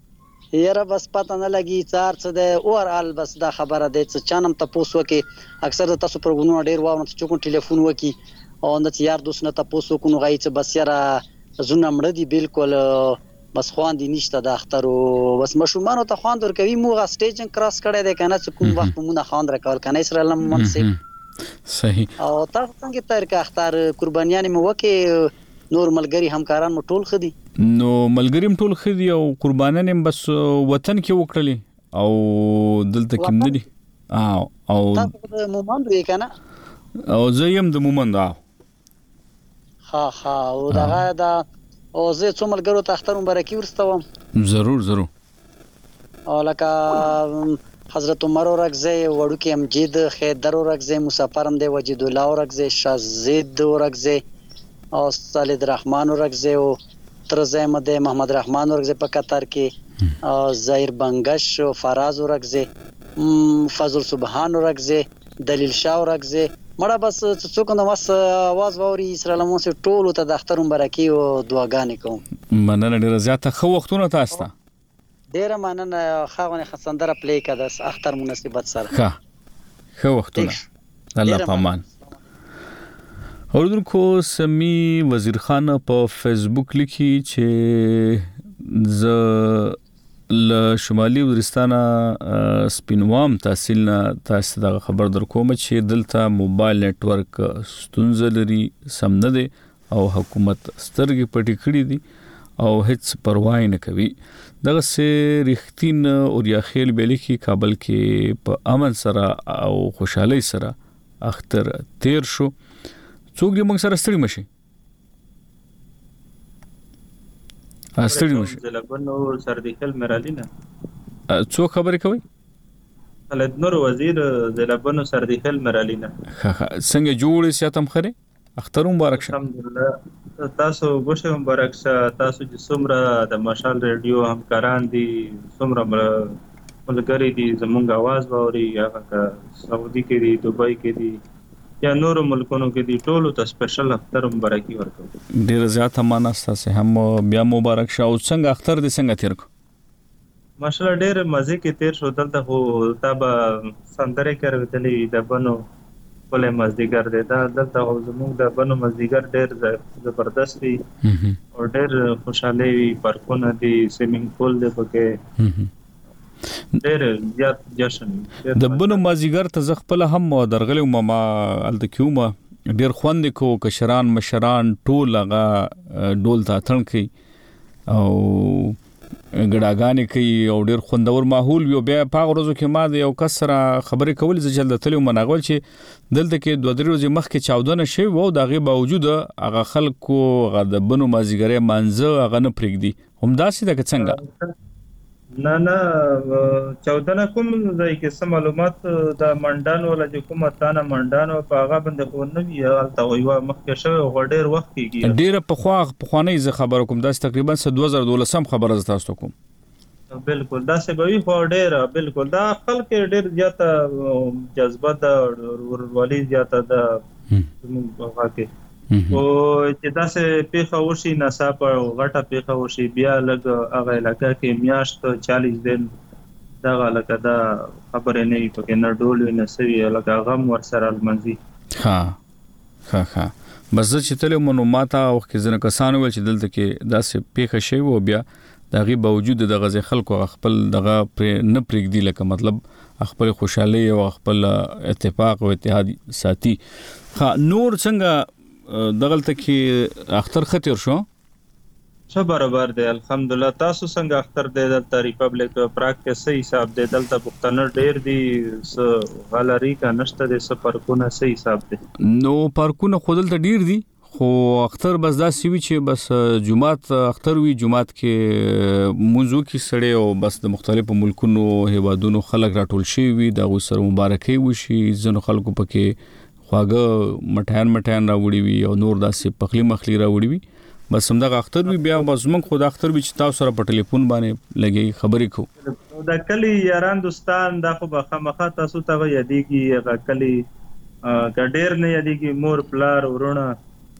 یاره بس پته نه لګي څار څه ده اور ال بس دا خبره ده چې چانم تاسو کې اکثر تاسو پروګرامونه ډیر واو چې کوم ټلیفون وکي او د یار دوست نه تاسو کو نو غي چې بس یاره زونه مړ دي بالکل بس خوان دي نشته د اخترو بس مشومان ته خوان در کوي موغه سټیجن کراس کړي ده کنه چې کوم وخت مونږه خوان راکول کنه اسرائیل منصب صحیح او تاسو څنګه تر کا اختر قربانیان مو وکي نور ملګری همکاران مو ټول خدي نو ملګریم ټول خدي او قربانان هم بس وطن کې وکړلې او دلته کې مندي او تاسو مومند وی کنه او زیم د مومند ها او دا او زه څو ملګرو ته اختر مبارکي ورستوم ضرور او لکه حضرت عمر اورغزی وړوکی امجید خیدر اورغزی مسافرم دی وجید الله اورغزی شازید اورغزی او خالد رحمان اورغزی او ترزم د محمد رحمان اورغزی په قطر کې او زهیر بنگش او فراز اورغزی فضل سبحان اورغزی دلیل شاه اورغزی مړه بس څوک نو واس आवाज ووري اسرائیل مو سه ټول ته د اختر مبارکي او دعاګانې کوم مننه ډیره زیاته خو وختونه تاسو ته ډیره مننه خاونه خسندره پلی کده اختر مناسبت سره خو وختونه الله پامان اوردونکو سمی وزیر خان په فیسبوک لیکي چې ز ل شمالي وزیرستان سپینوام تحصیل نه تاسو دا خبر درکوم چې دلته موبایل نتورک ستونزه لري سم نه دی او حکومت سترګې پټې کړې دي او هیڅ پروا نه کوي دغه سه رښتین او یا خیل بلکی کابل کې په امن سره او خوشحالي سره اختر تیر شو څوک دې موږ سره ستړي مشي زلبنو سردیخل مرالینا څوک خبرې کوي خالد نور وزیر زلبنو سردیخل مرالینا څنګه جوړې سیاتم خره اختر مبارک شه الحمدلله تاسو بوشه مبارک شه تاسو چې څومره د مشال ریډیو همکاران دي څومره ملګری دي زمونږ आवाज باوري هغه سعودي کې دي دوبۍ کې دي یا نور ملکونو کې دي ټولو ته سپیشل اختر مبارکي ورکوم ډیر زیات ماناسته سه هم بیا مبارک شه او څنګه اختر دې څنګه تیر کو ماشاءالله ډیر مزه کې تیر شو دلته خو تابه سندره کړې د بنو ولې مزدیګر دی دا دلته زموږ د بنو مزدیګر ډیر زبردست دی او ډیر خوشاله وي پارکونه دي سویمینګ پول دی پکې ډېر زیات جشن د بنو مازیګر ته ز خپل هم درغلې ماما الته کیوما ډېر خوند کو کشران مشران ټول هغه ډول ته تړن کوي او ګډاګانې کوي او ډېر خوندور ماحول یو بیا په ورځو کې ما د یو کسره خبرې کول ز جلد تلو مناغول چې دلته کې 2 ورځې مخکې چاودنه شوی وو دغه باوجود هغه خلکو هغه د بنو مازیګر منځه هغه نه پرېږدي همداسې د څنګه نه 14 کوم ځای کې سم معلومات د منډان ولا چې کومه تانه منډان په هغه باندې خو نه وی الته ویوا مخکې شوی غډیر وخت کېږي ډیر په خوانې ز خبرو کوم دا تقریبا 2012 خبره ز تاسو کوم بالکل دا څه به وي خو ډیر بالکل دا خلک ډیر زیاته جذبه د ورولي زیاته د هغه کې او چې دا څه پیښه وشي ناڅاپه غټه پیښه وشي بیا لګ هغه علاقې کې میاشت 40 دن دا لکه دا خبرې نه پکې نه ډول نه سوي لکه غم ور سره المنزي ها بس چې تل معلومات او ځنه کسانو ول چې دلته کې دا څه پیښه شي او بیا دغه باوجود د غزي خلکو خپل دغه نه پرېږدي لکه مطلب خپل خوشحالي او خپل اتفاق او اتحاد ساتي نور څنګه دغلته کې اختر خطر شو څه برابر دی الحمدلله تاسو څنګه اختر دی د ریپبلیک پراګ کې صحیح حساب دی دلته پښتنه ډیر دي س غالری کا نشته د سفرکونه صحیح حساب دی نو پارکونه خودل ته ډیر دي خو اختر بس دا سی وی چې بس جمعات اختر وی جمعات کې موضوع کې سړی او بس د مختلفو ملکونو هیوادونو خلک راټول شي وي د غوسر مبارکي وشي ځنو خلکو پکې خواګه مټان راوړي وي او نور داسې پخلی مخلی راوړي وي بس همدغه اختر وی بیا بس موږ خو د اختر وی چې تاسو سره په ټلیفون باندې لګي خبرې کو د کلی یاران دوستان دا خو بخمخه تاسو ته یادېږي هغه کلی ګډیر نه یادېږي مور پلار ورونه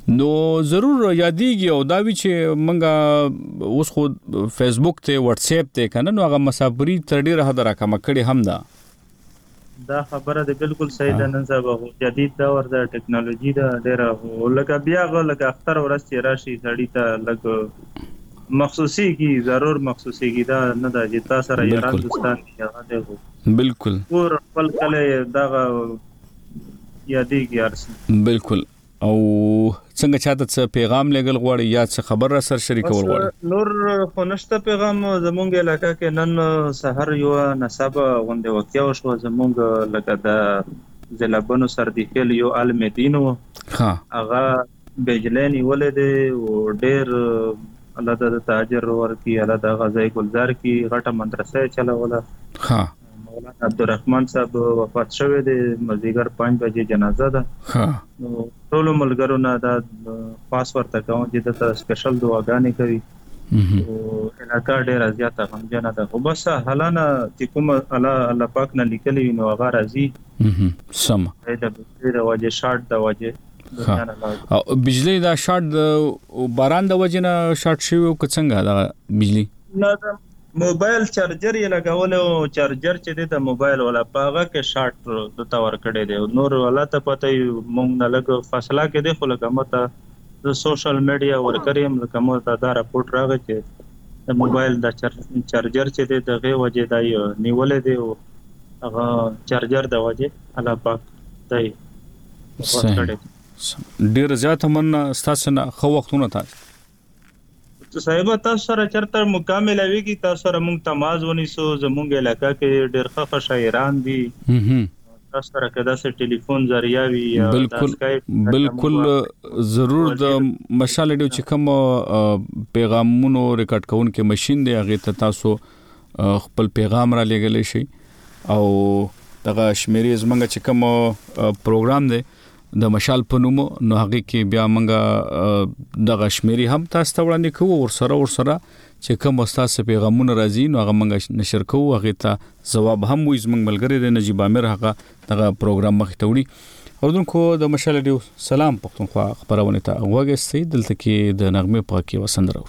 نو ضرور یادېږي او دا وی چې منګه اوس خو فیسبوک ته واتس اپ ته کنه نو هغه مسافری تر ډیره حد راکمه کړي هم دا خبره ده بالکل صحیح ده. نن سبا جدید دور ده، ټکنالوژي ده ډیره، لکه بیا لکه اختر ورځ راشي سړی ته لکه مخصوصي کی ضرور مخصوصي کی دا نه ده چې تاسو سره ایران دوستان هغه ده بالکل ور خپل کله دا یادېږي ارسه بالکل. او څنګه چاته څه پیغام لګل غواړي یا څه خبر را سره شریکول غواړي؟ نور خو نشته پیغام. زمونږ علاقه کې نن سحر یو نصب غونډه وکیا شو زمونږ لکه د زلابونو سر دی خل یو المدینو ها هغه بجلانی ولده او ډیر الله د تاجر ورکی الله د غزای گلزار کی غټه مدرسه چلاوله. ها مولانا عبدالرحمن صاحب وفات شوه د مازیګر 5 بجې جنازه ده. ها نو ټول ملګرو نه دا پاس ورته کوم چې د سپیشل دعاګانې کوي او علاقه ډیره زیاته غمجنه ده. خو بس حالانه چې کوم الله پاک نه لیکلی نو هغه راځي سم د وجه شارټ د وجه او بجلی دا شارټ باران د وجه نه شارټ شوی او څنګه دا بجلی نه موبایل چارجر یې لګول او چارجر چې د موبایل ولا پاغه کې شارټ د تور کړي دی نور ولا ته پته مونږ نه لګ فاصله کې دی خو لکه مته د سوشل میډیا ورکریم لکه مته دا راپورټ راغی چې د موبایل د چارجر چې دی دغه وجه دی نیولې دی او هغه چارجر د وجه الله پاک دی ډیر زیات من ستاسو نه خو وختونه تاسو صاحب تاسو سره چرته مکمل وی کی تاسو سره مونږ تماز ونیسو زمونږ علاقہ کې ډېر ښه شاعران دي تاسو سره کدا سره ټلیفون ذریعہ وی بالکل ضرور د مشال ډیو چې کوم پیغامونو ریکارډ کون کې ماشين دی هغه ته تاسو خپل پیغام را لګلې شي او دغه شمیرې زمونږ چې کوم پروګرام دی د مشال په نوم نو هغه کې بیا منګه د غشمیري هم تاسو ته وړاندې کوو ور سره چې کوم استاد پیغامونه راځي نو هغه منګه نشر کوو هغه ته جواب هم وي زمنګ ملګری د نجیب امیر هغه دغه پروګرام مخ ته وړي. اوردونکو د مشال ډیو سلام پښتونخوا خبرونه ته وګورئ دلته کې د نغمه پاکي وسندرو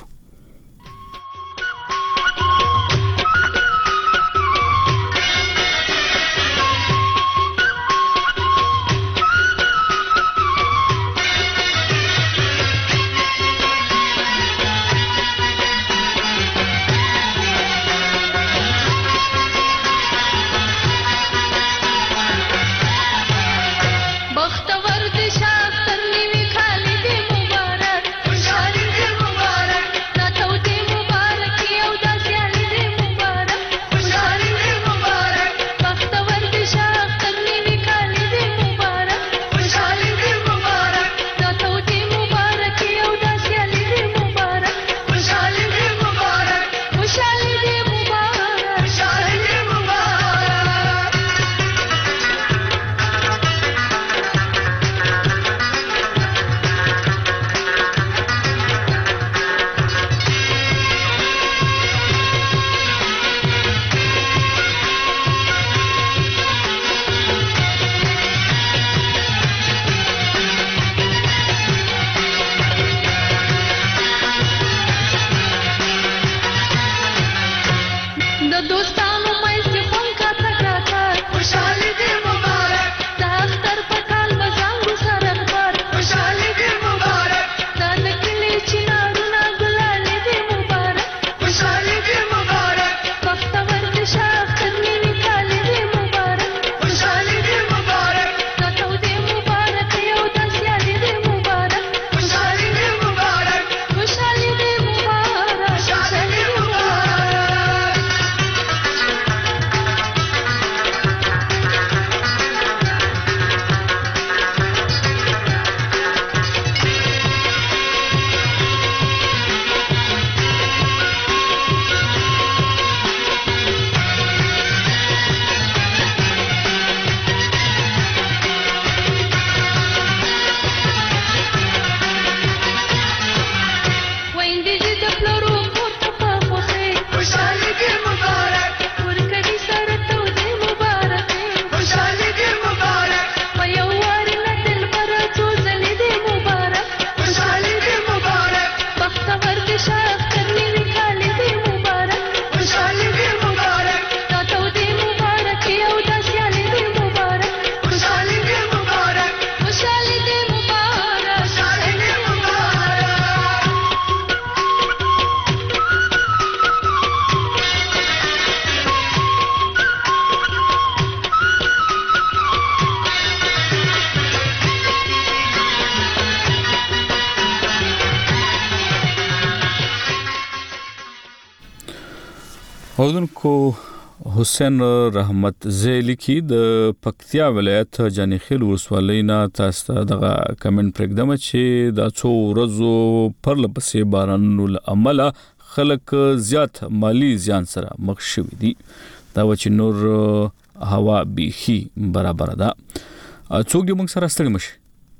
اودونکو حسین رحمت زیلی کی د پکتیا ولایت جانیخیل ولسوالۍ نه تاسو ته دغه کمنټ پرېږدم چې د څو ورځو پر لپسې بارانونو له امله خلک زیات مالی زیان سره مخ شوي دي دا چې نور هوا بیخي برابر ده څوک دې موږ سره ستړي مشي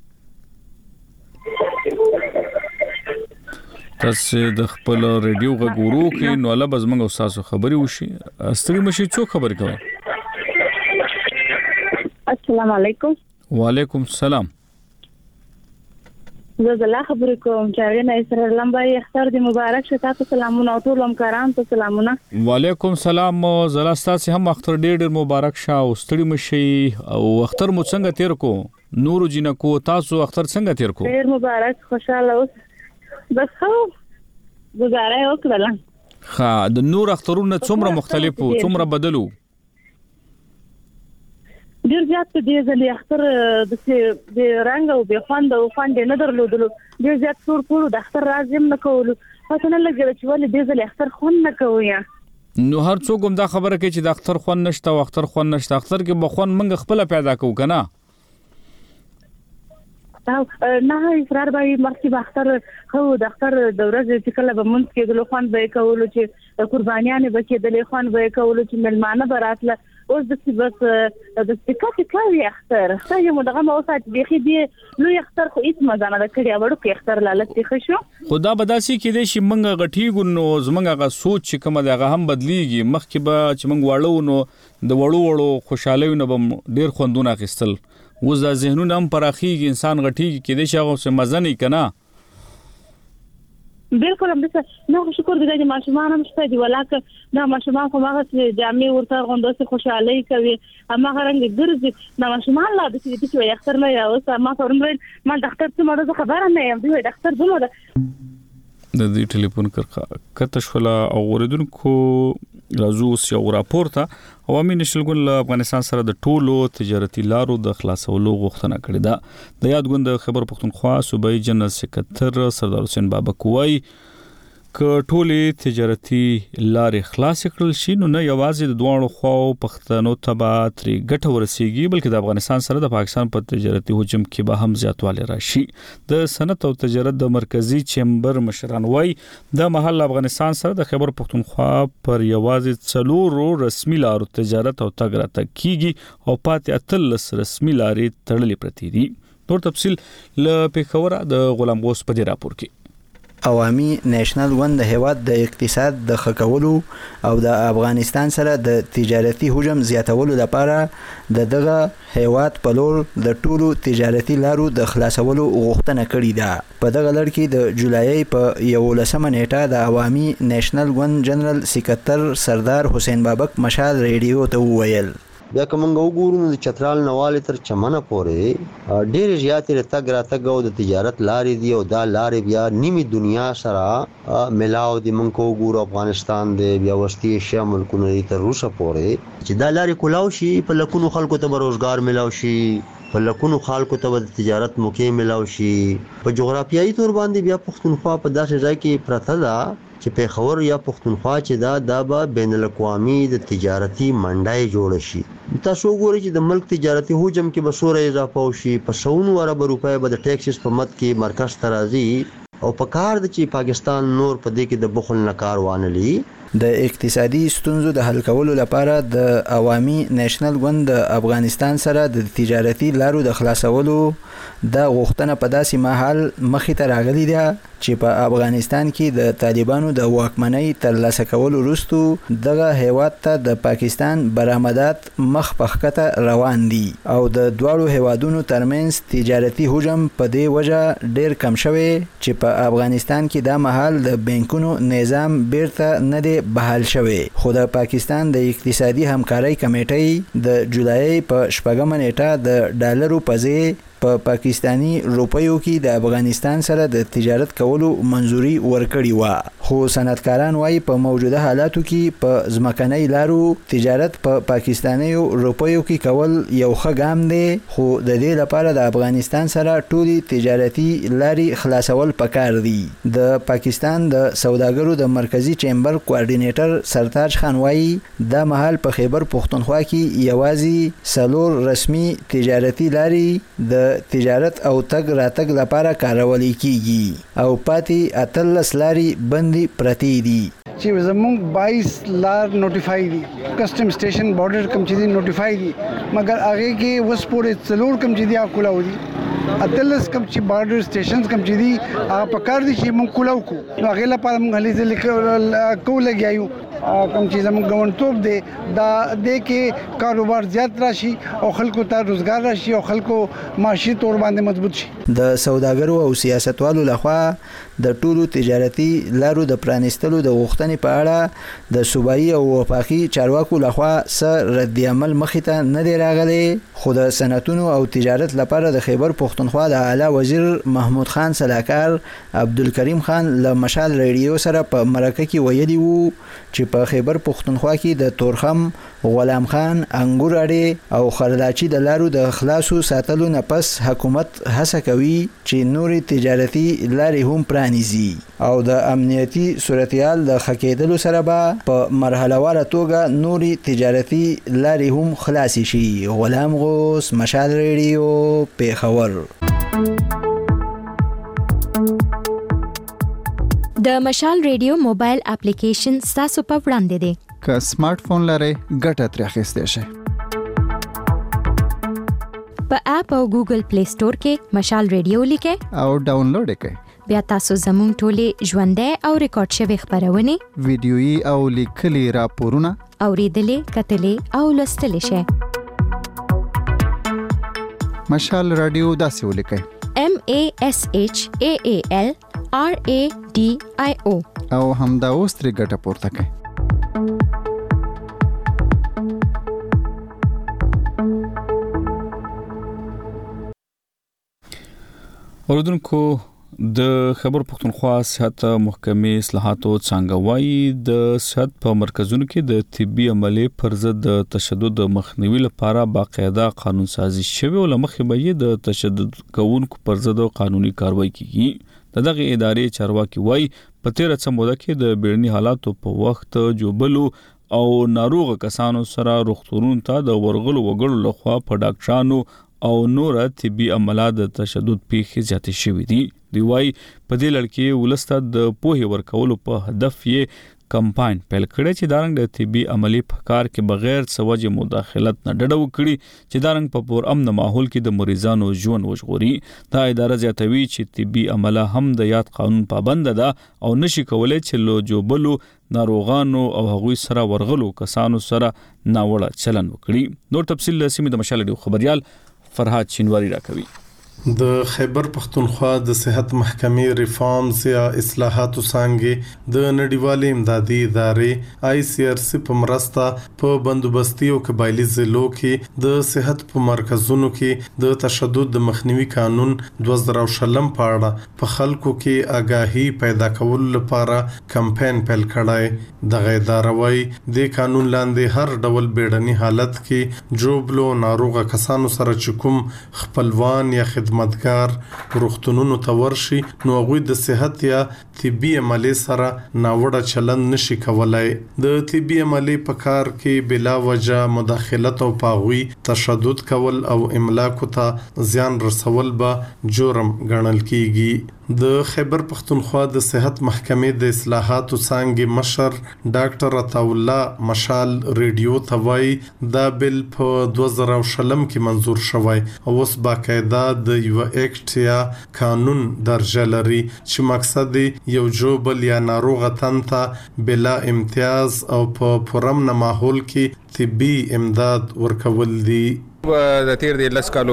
تاسو د خپل ریډیو غوړو کې نو الله بزمنګ او تاسو خبري وشي ستړي مشي څوک خبري کوي السلام علیکم وعلیکم السلام زه زلا خبرې کوم چې نه اسره لمبای اختر دی مبارک شه تاسو سلامونه او ټول همکاران ته سلامونه وعلیکم السلام زلا تاسو هم اختر ډېر مبارک شه او ستړي مشي او اختر مو څنګه تیر کو نور جنکو تاسو اختر څنګه تیر کو ډېر مبارک خوشاله اوس بس خو گزاره وکړه ها د نور اخترونه څومره مختلفو څومره بدلو ډیر زیات دي ځلې اختر د رنګ او به خوند او خوند نه درلودلو ډیر زیات ټول ټول د اختر راځم نه کولو پته نه لګل چې ولې دې ځلې اختر خوند نه کوي نو هر څوک هم دا خبره کوي چې د اختر خوند نشته او اختر خوند نشته اختر کې به خوند منګ خپل پیدا کوو کنه نه اصرار به مخکې به اختر خو د اختر د ورځې چې کله به مونږ کېدلو خوند به کولو چې قربانیانې به کېدلې خوند به کولو چې ملمانه به راتله اوس د بس د سکه کوي اختر خو یو دغه موسات بيخي دی لوی اختر خو هیڅ مزه نه کړی وړو کې اختر لاله تخ شو خدا بداسي کې دې شي منګه غټیګو نو زمنګه غا سوچ چې کومه دغه هم بدليږي مخکې به چې منګ واړو نو د وړو خوشاله نه به ډیر خوندونه اخیستل وز د ذهنونه هم پراخیږي انسان غټیږي کې دې شغه څه مزه نه کنا بالکل هم څه نو شکر دې چې ماشومان هم شته دی ولاکه دا ماشومان کومه جامې ورته غونډه خوشاله کوي اما غرنګ ګرځي دا ماشومان لا د دې اختر نه یا اوس ما فرمایل ما ډاکټر څه مړه خبره نه یم دی ډاکټر دومره د دې ټلیفون کته شولا او اوریدونکو راځو یو راپورته عوامي نشلګون له افغانستان سره د ټولو تجارتي لارو د خلاصولو غوښتنه کړې ده د یادګوند خبر پښتونخوا صوبایي جنرال سکرټر سردار حسین بابک وایي ک ټولې تجارتي لارې خلاص کړل شي نو نه یوازې د دوه خواو پښتنو تبا تری ګټه ورسیږي بلکې د افغانستان سره د پاکستان په تجارتي هجوم کې به هم زیاتوالی راشي د صنعت او تجارت د مرکزی چیمبر مشران وایي د محل افغانستان سره د خبر پښتونخوا پر یوازې څلورو رسمي لارو تجارت او تګ راتګ کیږي او پاتې اتلس رسمي لارې تړلې پرتې دي نور تفصیل ل پیښور د غلام غوث په راپور کې عوامي نېشنل ون د هیواد د اقتصاد د خکولو او د افغانستان سره د تجارتي حجم زیاتولو لپاره دغه هیواد په لور د ټولو تجارتي لارو د خلاصولو غوښتنه کړې ده په دغه لړ کې د جولای په 11 نیټه د عوامي نېشنل ون جنرال سکرټر سردار حسین بابک مشال ریډیو ته وویل بیا کومنګ وګورو د چترال نواله تر چمنه پورې ډېر زیاتې تګ را تګ او د تجارت لارې دی او دا لارې بیا نیمه دنیا سره ملاو دي منکو وګورو افغانستان دی بیا وسطي ایشیا ملکونه تر روسه پورې چې دا لارې کولاو شي په لکونو خلکو ته روزګار ملاو شي په لکونو خلکو ته د تجارت موقع ملاو شي په جغرافیایي تور باندې بیا پښتونخوا په داسې ځای کې پرته ده چې پیښور یا پښتونخوا چې دا به بین الاقوامي د تجارتي منډای جوړ شي تاسو وګورئ چې د ملک تجارتي حجم کې به سوره اضافه وشي په 100 ارب روپۍ به د ټیکسز په مد کې مرکز ترازی او په کار د چې پاکستان نور په دې کې د بخل نکار وانلی د اقتصادي ستونزو د حل کولو لپاره د عوامي نېشنل ګوند د افغانستان سره د تجارتي لارو د خلاصولو د غوښتنه په داسې مهال مخې ته راغلي ده چې په افغانستان کې د طالبانو د واکمنۍ ترلاسه کولو وروسته دغه هیواد ته د پاکستان برآمدات مخ په ښکته روان دي او د دواړو هیوادونو ترمنځ تجارتي حجم په دې وجه ډیر کم شوی چې په افغانستان کې د مهال د بانکونو نظام بیرته نه دی بحال شوی خو د پاکستان د اقتصادي همکارۍ کمیټې د جولای په 4 نیټه د ډالرو په ځای په پاکستانی روپیو کې د افغانستان سره د تجارت کولو منځوري ورکړی و، خو صنعتکاران وایي په موجوده حالاتو کې په ځمکنۍ لارو تجارت په پاکستانی روپیو کې کول یو ښه ګام دی، خو د دې لپاره د افغانستان سره ټولي تجارتي لارې خلاصول پکار دي. د پاکستان د سوداګرو د مرکزی چیمبر کوارډینیټر سرتاج خان وایي دا مهال په خیبر پښتونخوا کې یوازې 4 رسمي تجارتي لارې د تجارت او تګ راتګ لپاره کارول کیږي او پاتې 18 لارې بندي پرتی دي. چې زمونږ 22 لار نوټیفای دي، کسٹم سټیشن بارډر کم چې دي نوټیفای دي، مګر هغه کې وس پورې څلور کم چې دي کولاو دي، اتلس کم چې بارډر سټیشنز کم چې دي هغه پکار دي چې مونږ کولاو کو، نو هغه لپاره مونږ هلي ځل کو لګیایو کم چې زموږ ګوندټوب دی دا د کې کاروبار زیات راشي او خلکو ته روزګار راشي او خلکو معاشي تور باندې مضبوط شي. د سوداګرو او سیاستوالو لخوا د ټولو تجارتي لارو د پرانیستلو د غوښتنې په اړه د صوبایي او وفاقي چارواکو لخوا سره رد عمل مخې ته نه دی راغلی، خو د صنعتونو او تجارت لپاره د خیبر پښتونخوا د اعلی وزیر محمود خان سلاکار عبدالکریم خان له مشال ریډیو سره په مرکه کې ویلي وو چې په خیبر پښتونخوا کې د تورخم، غلام خان، انګور اړې او خرداچی د لارو د خلاصو ساتلو نه پس حکومت هڅه کوي چې نوري تجارتي لارې هم پرانیزي او د امنیتي صورتحال د خکېدلو سره به په مرحله واره توګه نوري تجارتي لارې هم خلاص شي. غلام غوث، مشال ریډیو، پیښور. د مشال ریډیو موبایل اپلیکیشن ستاسو په وړاندې دی. که سمارټ فون لرئ ګټه ترې اخیستی شئ. په اپ او ګوګل پلی سٹور کې مشال ریډیو لیکئ او ډاونلوډ یې کړئ. بیا تاسو زموږ ټولې ژوندۍ او ریکارډ شوي خپرونې، ویډیويي او لیکلي راپورونه اوریدلې، کتلې او لوستلی شئ. مشال رادیو داسې ولیکئ: MASHAAL RADIO او همدا اوس ترې ګټه پورته کړئ. اوردونکو د خیبر پښتونخوا صحت محکمې اصلاحاتو څنګه وایي د صحت په مرکزونو کې د طبي عملي پر ضد د تشدد مخنیوي لپاره باقاعده قانون سازي شوی او لمخې به د تشدد کوونکو پر ضد قانوني کاروایی کیږي. دغه ادارې چارواکي وایي په تیر څه موده کې د بیړني حالاتو په وخت جوبلو او ناروغ کسانو سره روغتونونو ته د ورغلو وګړو لخوا په ډاکټرانو او نور طبي عملات د تشدد پیښې زیاتې شوې دي. دی وايي په دې لړ کې ولسته د پوهې ورکولو په هدف یې کمپاین پیل کړی چې دارنګ د طبي عملی په کار کې بغیر سوجه مداخلت نه ډډه وکړي چې دارنګ په پور امن ماحول کې د مریضانو ژوند وژغوري. دا اداره زیاتوي چې طبي عمله هم د یاد قانون پابند ده او نشي کولای چې لو جوبلو ناروغانو او هغوی سره ورغلو کسانو سره ناوړه چلن وکړي. نور تفصیل سیمه د مشال ډیو خبريال فرهاد چینواری راکوي. د خیبر پښتونخوا د صحت محکمې ریفارمز یا اصلاحاتو څنګه د نړیوالې امدادي ادارې ICRC په مرسته په بندوبستي او قبایلی ضلعو کې د صحت په مرکزونو کې د تشدد د مخنیوي قانون 2020 په اړه په خلکو کې آگاهي پیدا کولو لپاره کمپاین پیل کړی. د اداره وايي د قانون لاندې هر ډول بیړني حالت کې جوبلو ناروغه کسانو سره چکم خپلوان یا خدمتګار روغتونونو ته ورشي نو هغوی د صحت یا طبي عملي سره ناوړه چلند نشي کولای. د طبي عملي په کار کې بلا وجه مداخلت او پاغوي تشدد کول او املاک ته زیان رسول به جرم ګڼل کیږي. د خیبر پښتونخوا د صحت محکمې د اصلاحاتو څنګه مشر ډاکټر عطاالله مشال ریډیو ته وایي دا بل په 2020 کې منظور شوی او اوس باقاعده د یو اکټ یا قانون درجه لري چې مقصد یو جوبل یا ناروغه تنته بلا امتیاز او په پرامن ماحول کې طبي امداد ورکول دي. د تیر د لس کالو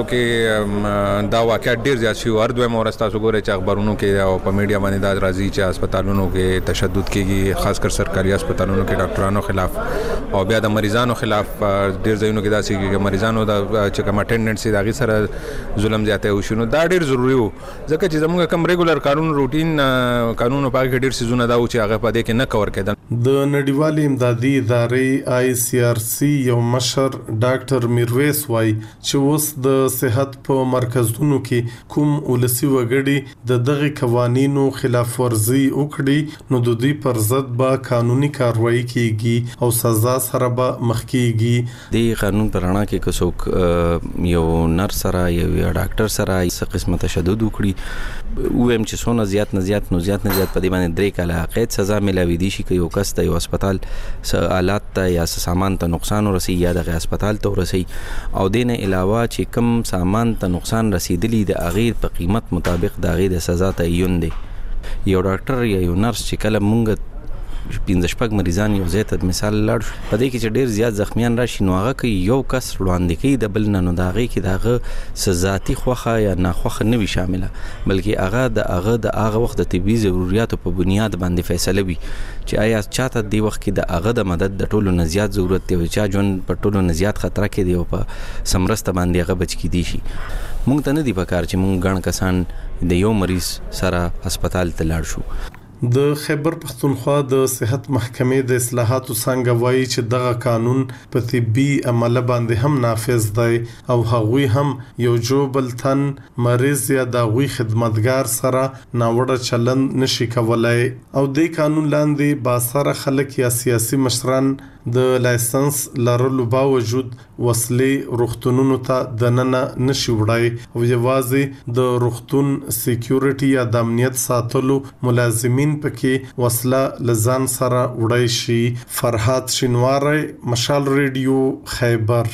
کې دا واقعیت ډیر زیات شي. هر دوه مورستا وګورئ چې اخبارونو کې او په میډیا باندې دا راځي چې هسپتالونو کې تشدد کیږي، خاص کر سرکاري هسپتالونو کې ډاکټرانو خلاف او بیا د مریضانو خلاف. ډیر ځایونو کې دا چې مریضانو د چې کوم اټینډنټ سي دغه سره ظلم زیاته وشو. دا ډیر ضروری وو ځکه چې زموږ کوم ریګولر قانون روټین قانون په کې ډیر سيزونه دا و چې هغه په دې کې نه کور کېدل. د نړیوالې امدادي ادارې ICRC یو مشر ډاکټر میرویس وای چې اوس د صحت په مرکزونو کې کوم ولسی وګړي د دغه قوانینو خلاف ورزي وکړي نو د دوی پر ضد به قانوني کاروایی کیږي او سزا سره به مخ کیږي. د قانون پر اړه کې کوڅوک یو نرس سره یو ډاکټر سره څه قسمه تشدد وکړي ویم چې څونه زیات نه زیات په دې باندې 3 کاله قید سزا ملاوي دي شي. یو کس ته یو هسپتال آلات ته یا سامان ته نقصان ورسي یا د هسپتال ته ورسي او دینه علاوه چې کم سامان ته نقصان رسیدلی د اغیر په قیمت مطابق د اغیر د سزا تعین دی. یو ډاکټر یا یو نرس چې کله مونږ 15 مریضان یو ځای ته مثال لاړ په دې کې چې ډیر زیات زخمیان راشي نو هغه کې یو کس وړاندې کوي د بل نه دا غي کې دغه سزاتی خوخه یا ناخوخه نه وي شامله بلکې هغه وخت د طبي ضرورتو په بنیاد باندې فیصله وي چې آیا چاته دی وخت کې د هغه د مدد د ټولو نه زیات ضرورت دی چې جون په ټولو نه زیات خطر کې دی او په سمرسته باندې هغه بچ کی دي شي. مونږ ته نه دی پکار چې مونږ ګڼ کسان د یو مریض سره هسپتال ته لاړ شو. د خیبر پختونخوا د صحت محکمې د اصلاحاتو څنګه وایي چې دغه قانون په طبي عمله باندې هم نافذ دی او هغوی هم یو جوبل تن مریض یا د غوي خدمتګار سره ناوړه چلند نشي کولای او د قانون لاندې باسره خلک یا سیاسي مشران د لایسنس لرلو باوجود وسلې روغتونونو ته دننه نشي وړای او یوازې د روغتون سکیورټي یا د امنیت ساتلو ملازمین پکې وسله لزان سره وړای شي. فرحات شینواری، مشال ریډیو، خیبر.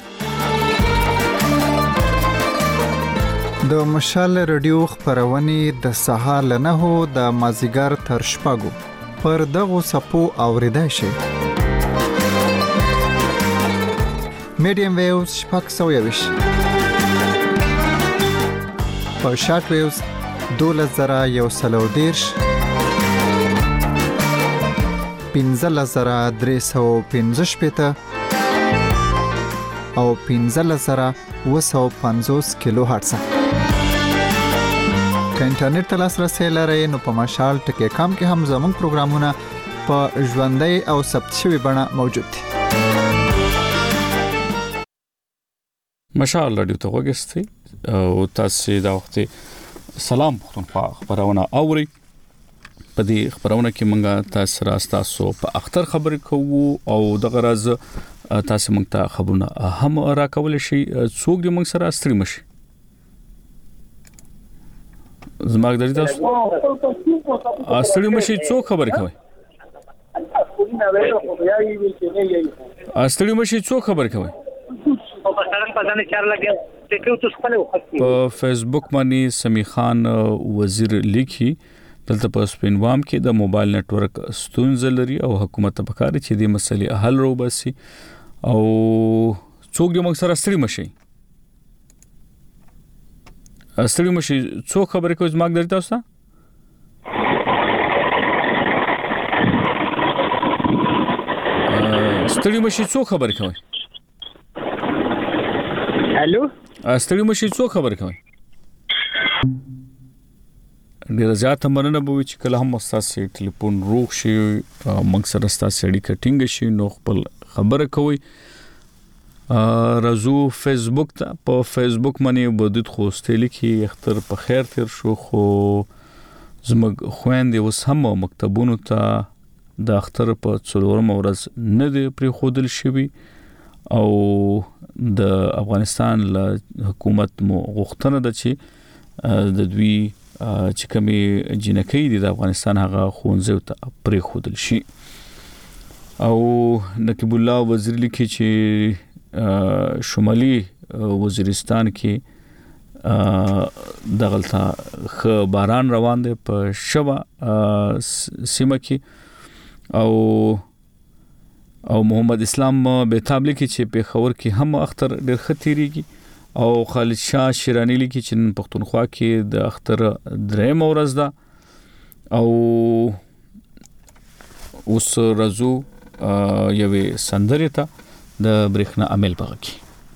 د مشال ریډیو خبرونه د سهار له 9 د مازیګر تر شپږو پر دغه سپو اوریدای شي. میډیم ویوز شپږ 120 په شارټ ویوز 12130 15315 او 15750 کیلو هرتز. که انټرنیټ ته لاسرسي لرئ نو په مشال ټکی کام کې هم زموږ پروګرامونه په ژوندۍ او ثبت شوی بڼه موجود دي. مشال رادیو ته وګورئ او تاسو دا وخت سلام پختونخوا خبرونه اوري. په دې خبرونه کې مونږه تاسو په اختر خبرې کوو او د غرض تاسو مونږ ته خبرونه هم راکول شي. څوک دې مونږ سره ستړي مشي زماګ درې تاسو ستړي مشي څوک خبرې کوي ستړي مشي څوک خبرې کوي په فیسبوک باندې سمی خان وزیر لیکي دلته په سپینوام کې د موبایل نتورک ستونزه لري او حکومت ته پکاره چې د مسلې حل روباسي او څوک دې موږ سره ستړي مشي څوک خبرې کوي زماګ درته تاسو ستړي مشي څوک خبرې کوي الو ستړي مشي څوک خبرې کوي ډیر زیات مننه به چې کله هم تاسو ټلیفون روغ شي موږ سره تاسو اړیکه ټینګ شي نو خپل خبره کوي. رازو فیسبوک ته په فیسبوک باندې بدید خوستل کې اختر په خیر تیر شو خو زموږ خويندې اوس هم مکتبونو ته د اختر په څلورم ورځ نه دی پری خودل شوی او د افغانستان له حکومت مو غوښتنه ده چې د دوی چې کومي جنکې دي د افغانستان هغه خونځو ته پری خودل شي او نقیب الله وزیر لیکي چې شمالي وزیرستان کې دغلطه خ باران روان دی په شوا سیمه کې او محمد اسلام بیتاب لیکي چې پیښور کې هم اختر ډېر ختيريږي او خالد شاه شیرانی لیکي چې پښتونخوا کې د اختر درېم ورځ ده او اوس رزو یوې سندرې ته د برېښنا عمل بغکی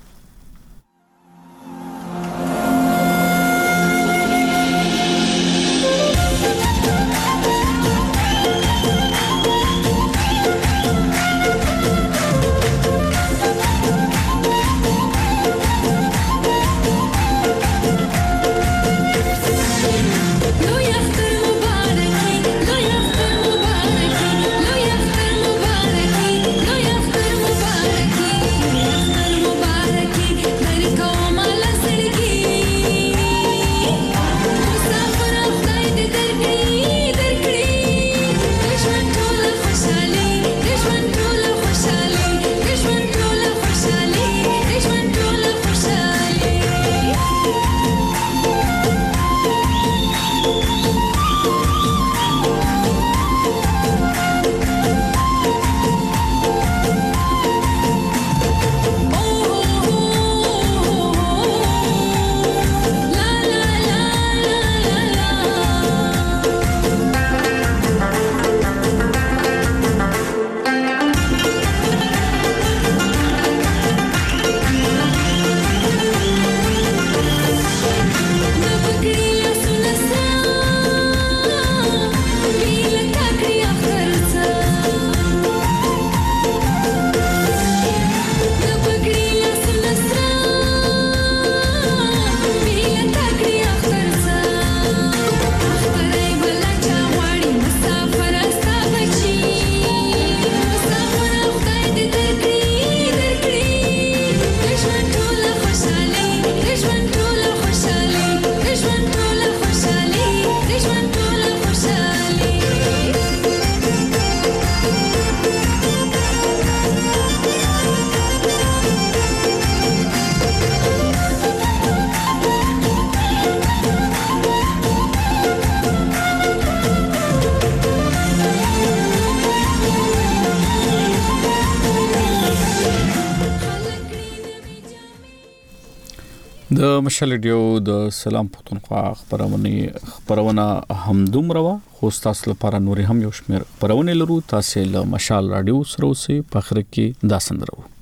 د مشال ریډیو د سلام پښتونخوا خبرونه همدومره وا خو تاسو لپاره نور هم یو شمېر خبرونه لرو تاسو له مشال رادیو سره اوسئ په اخر کې دا سندرو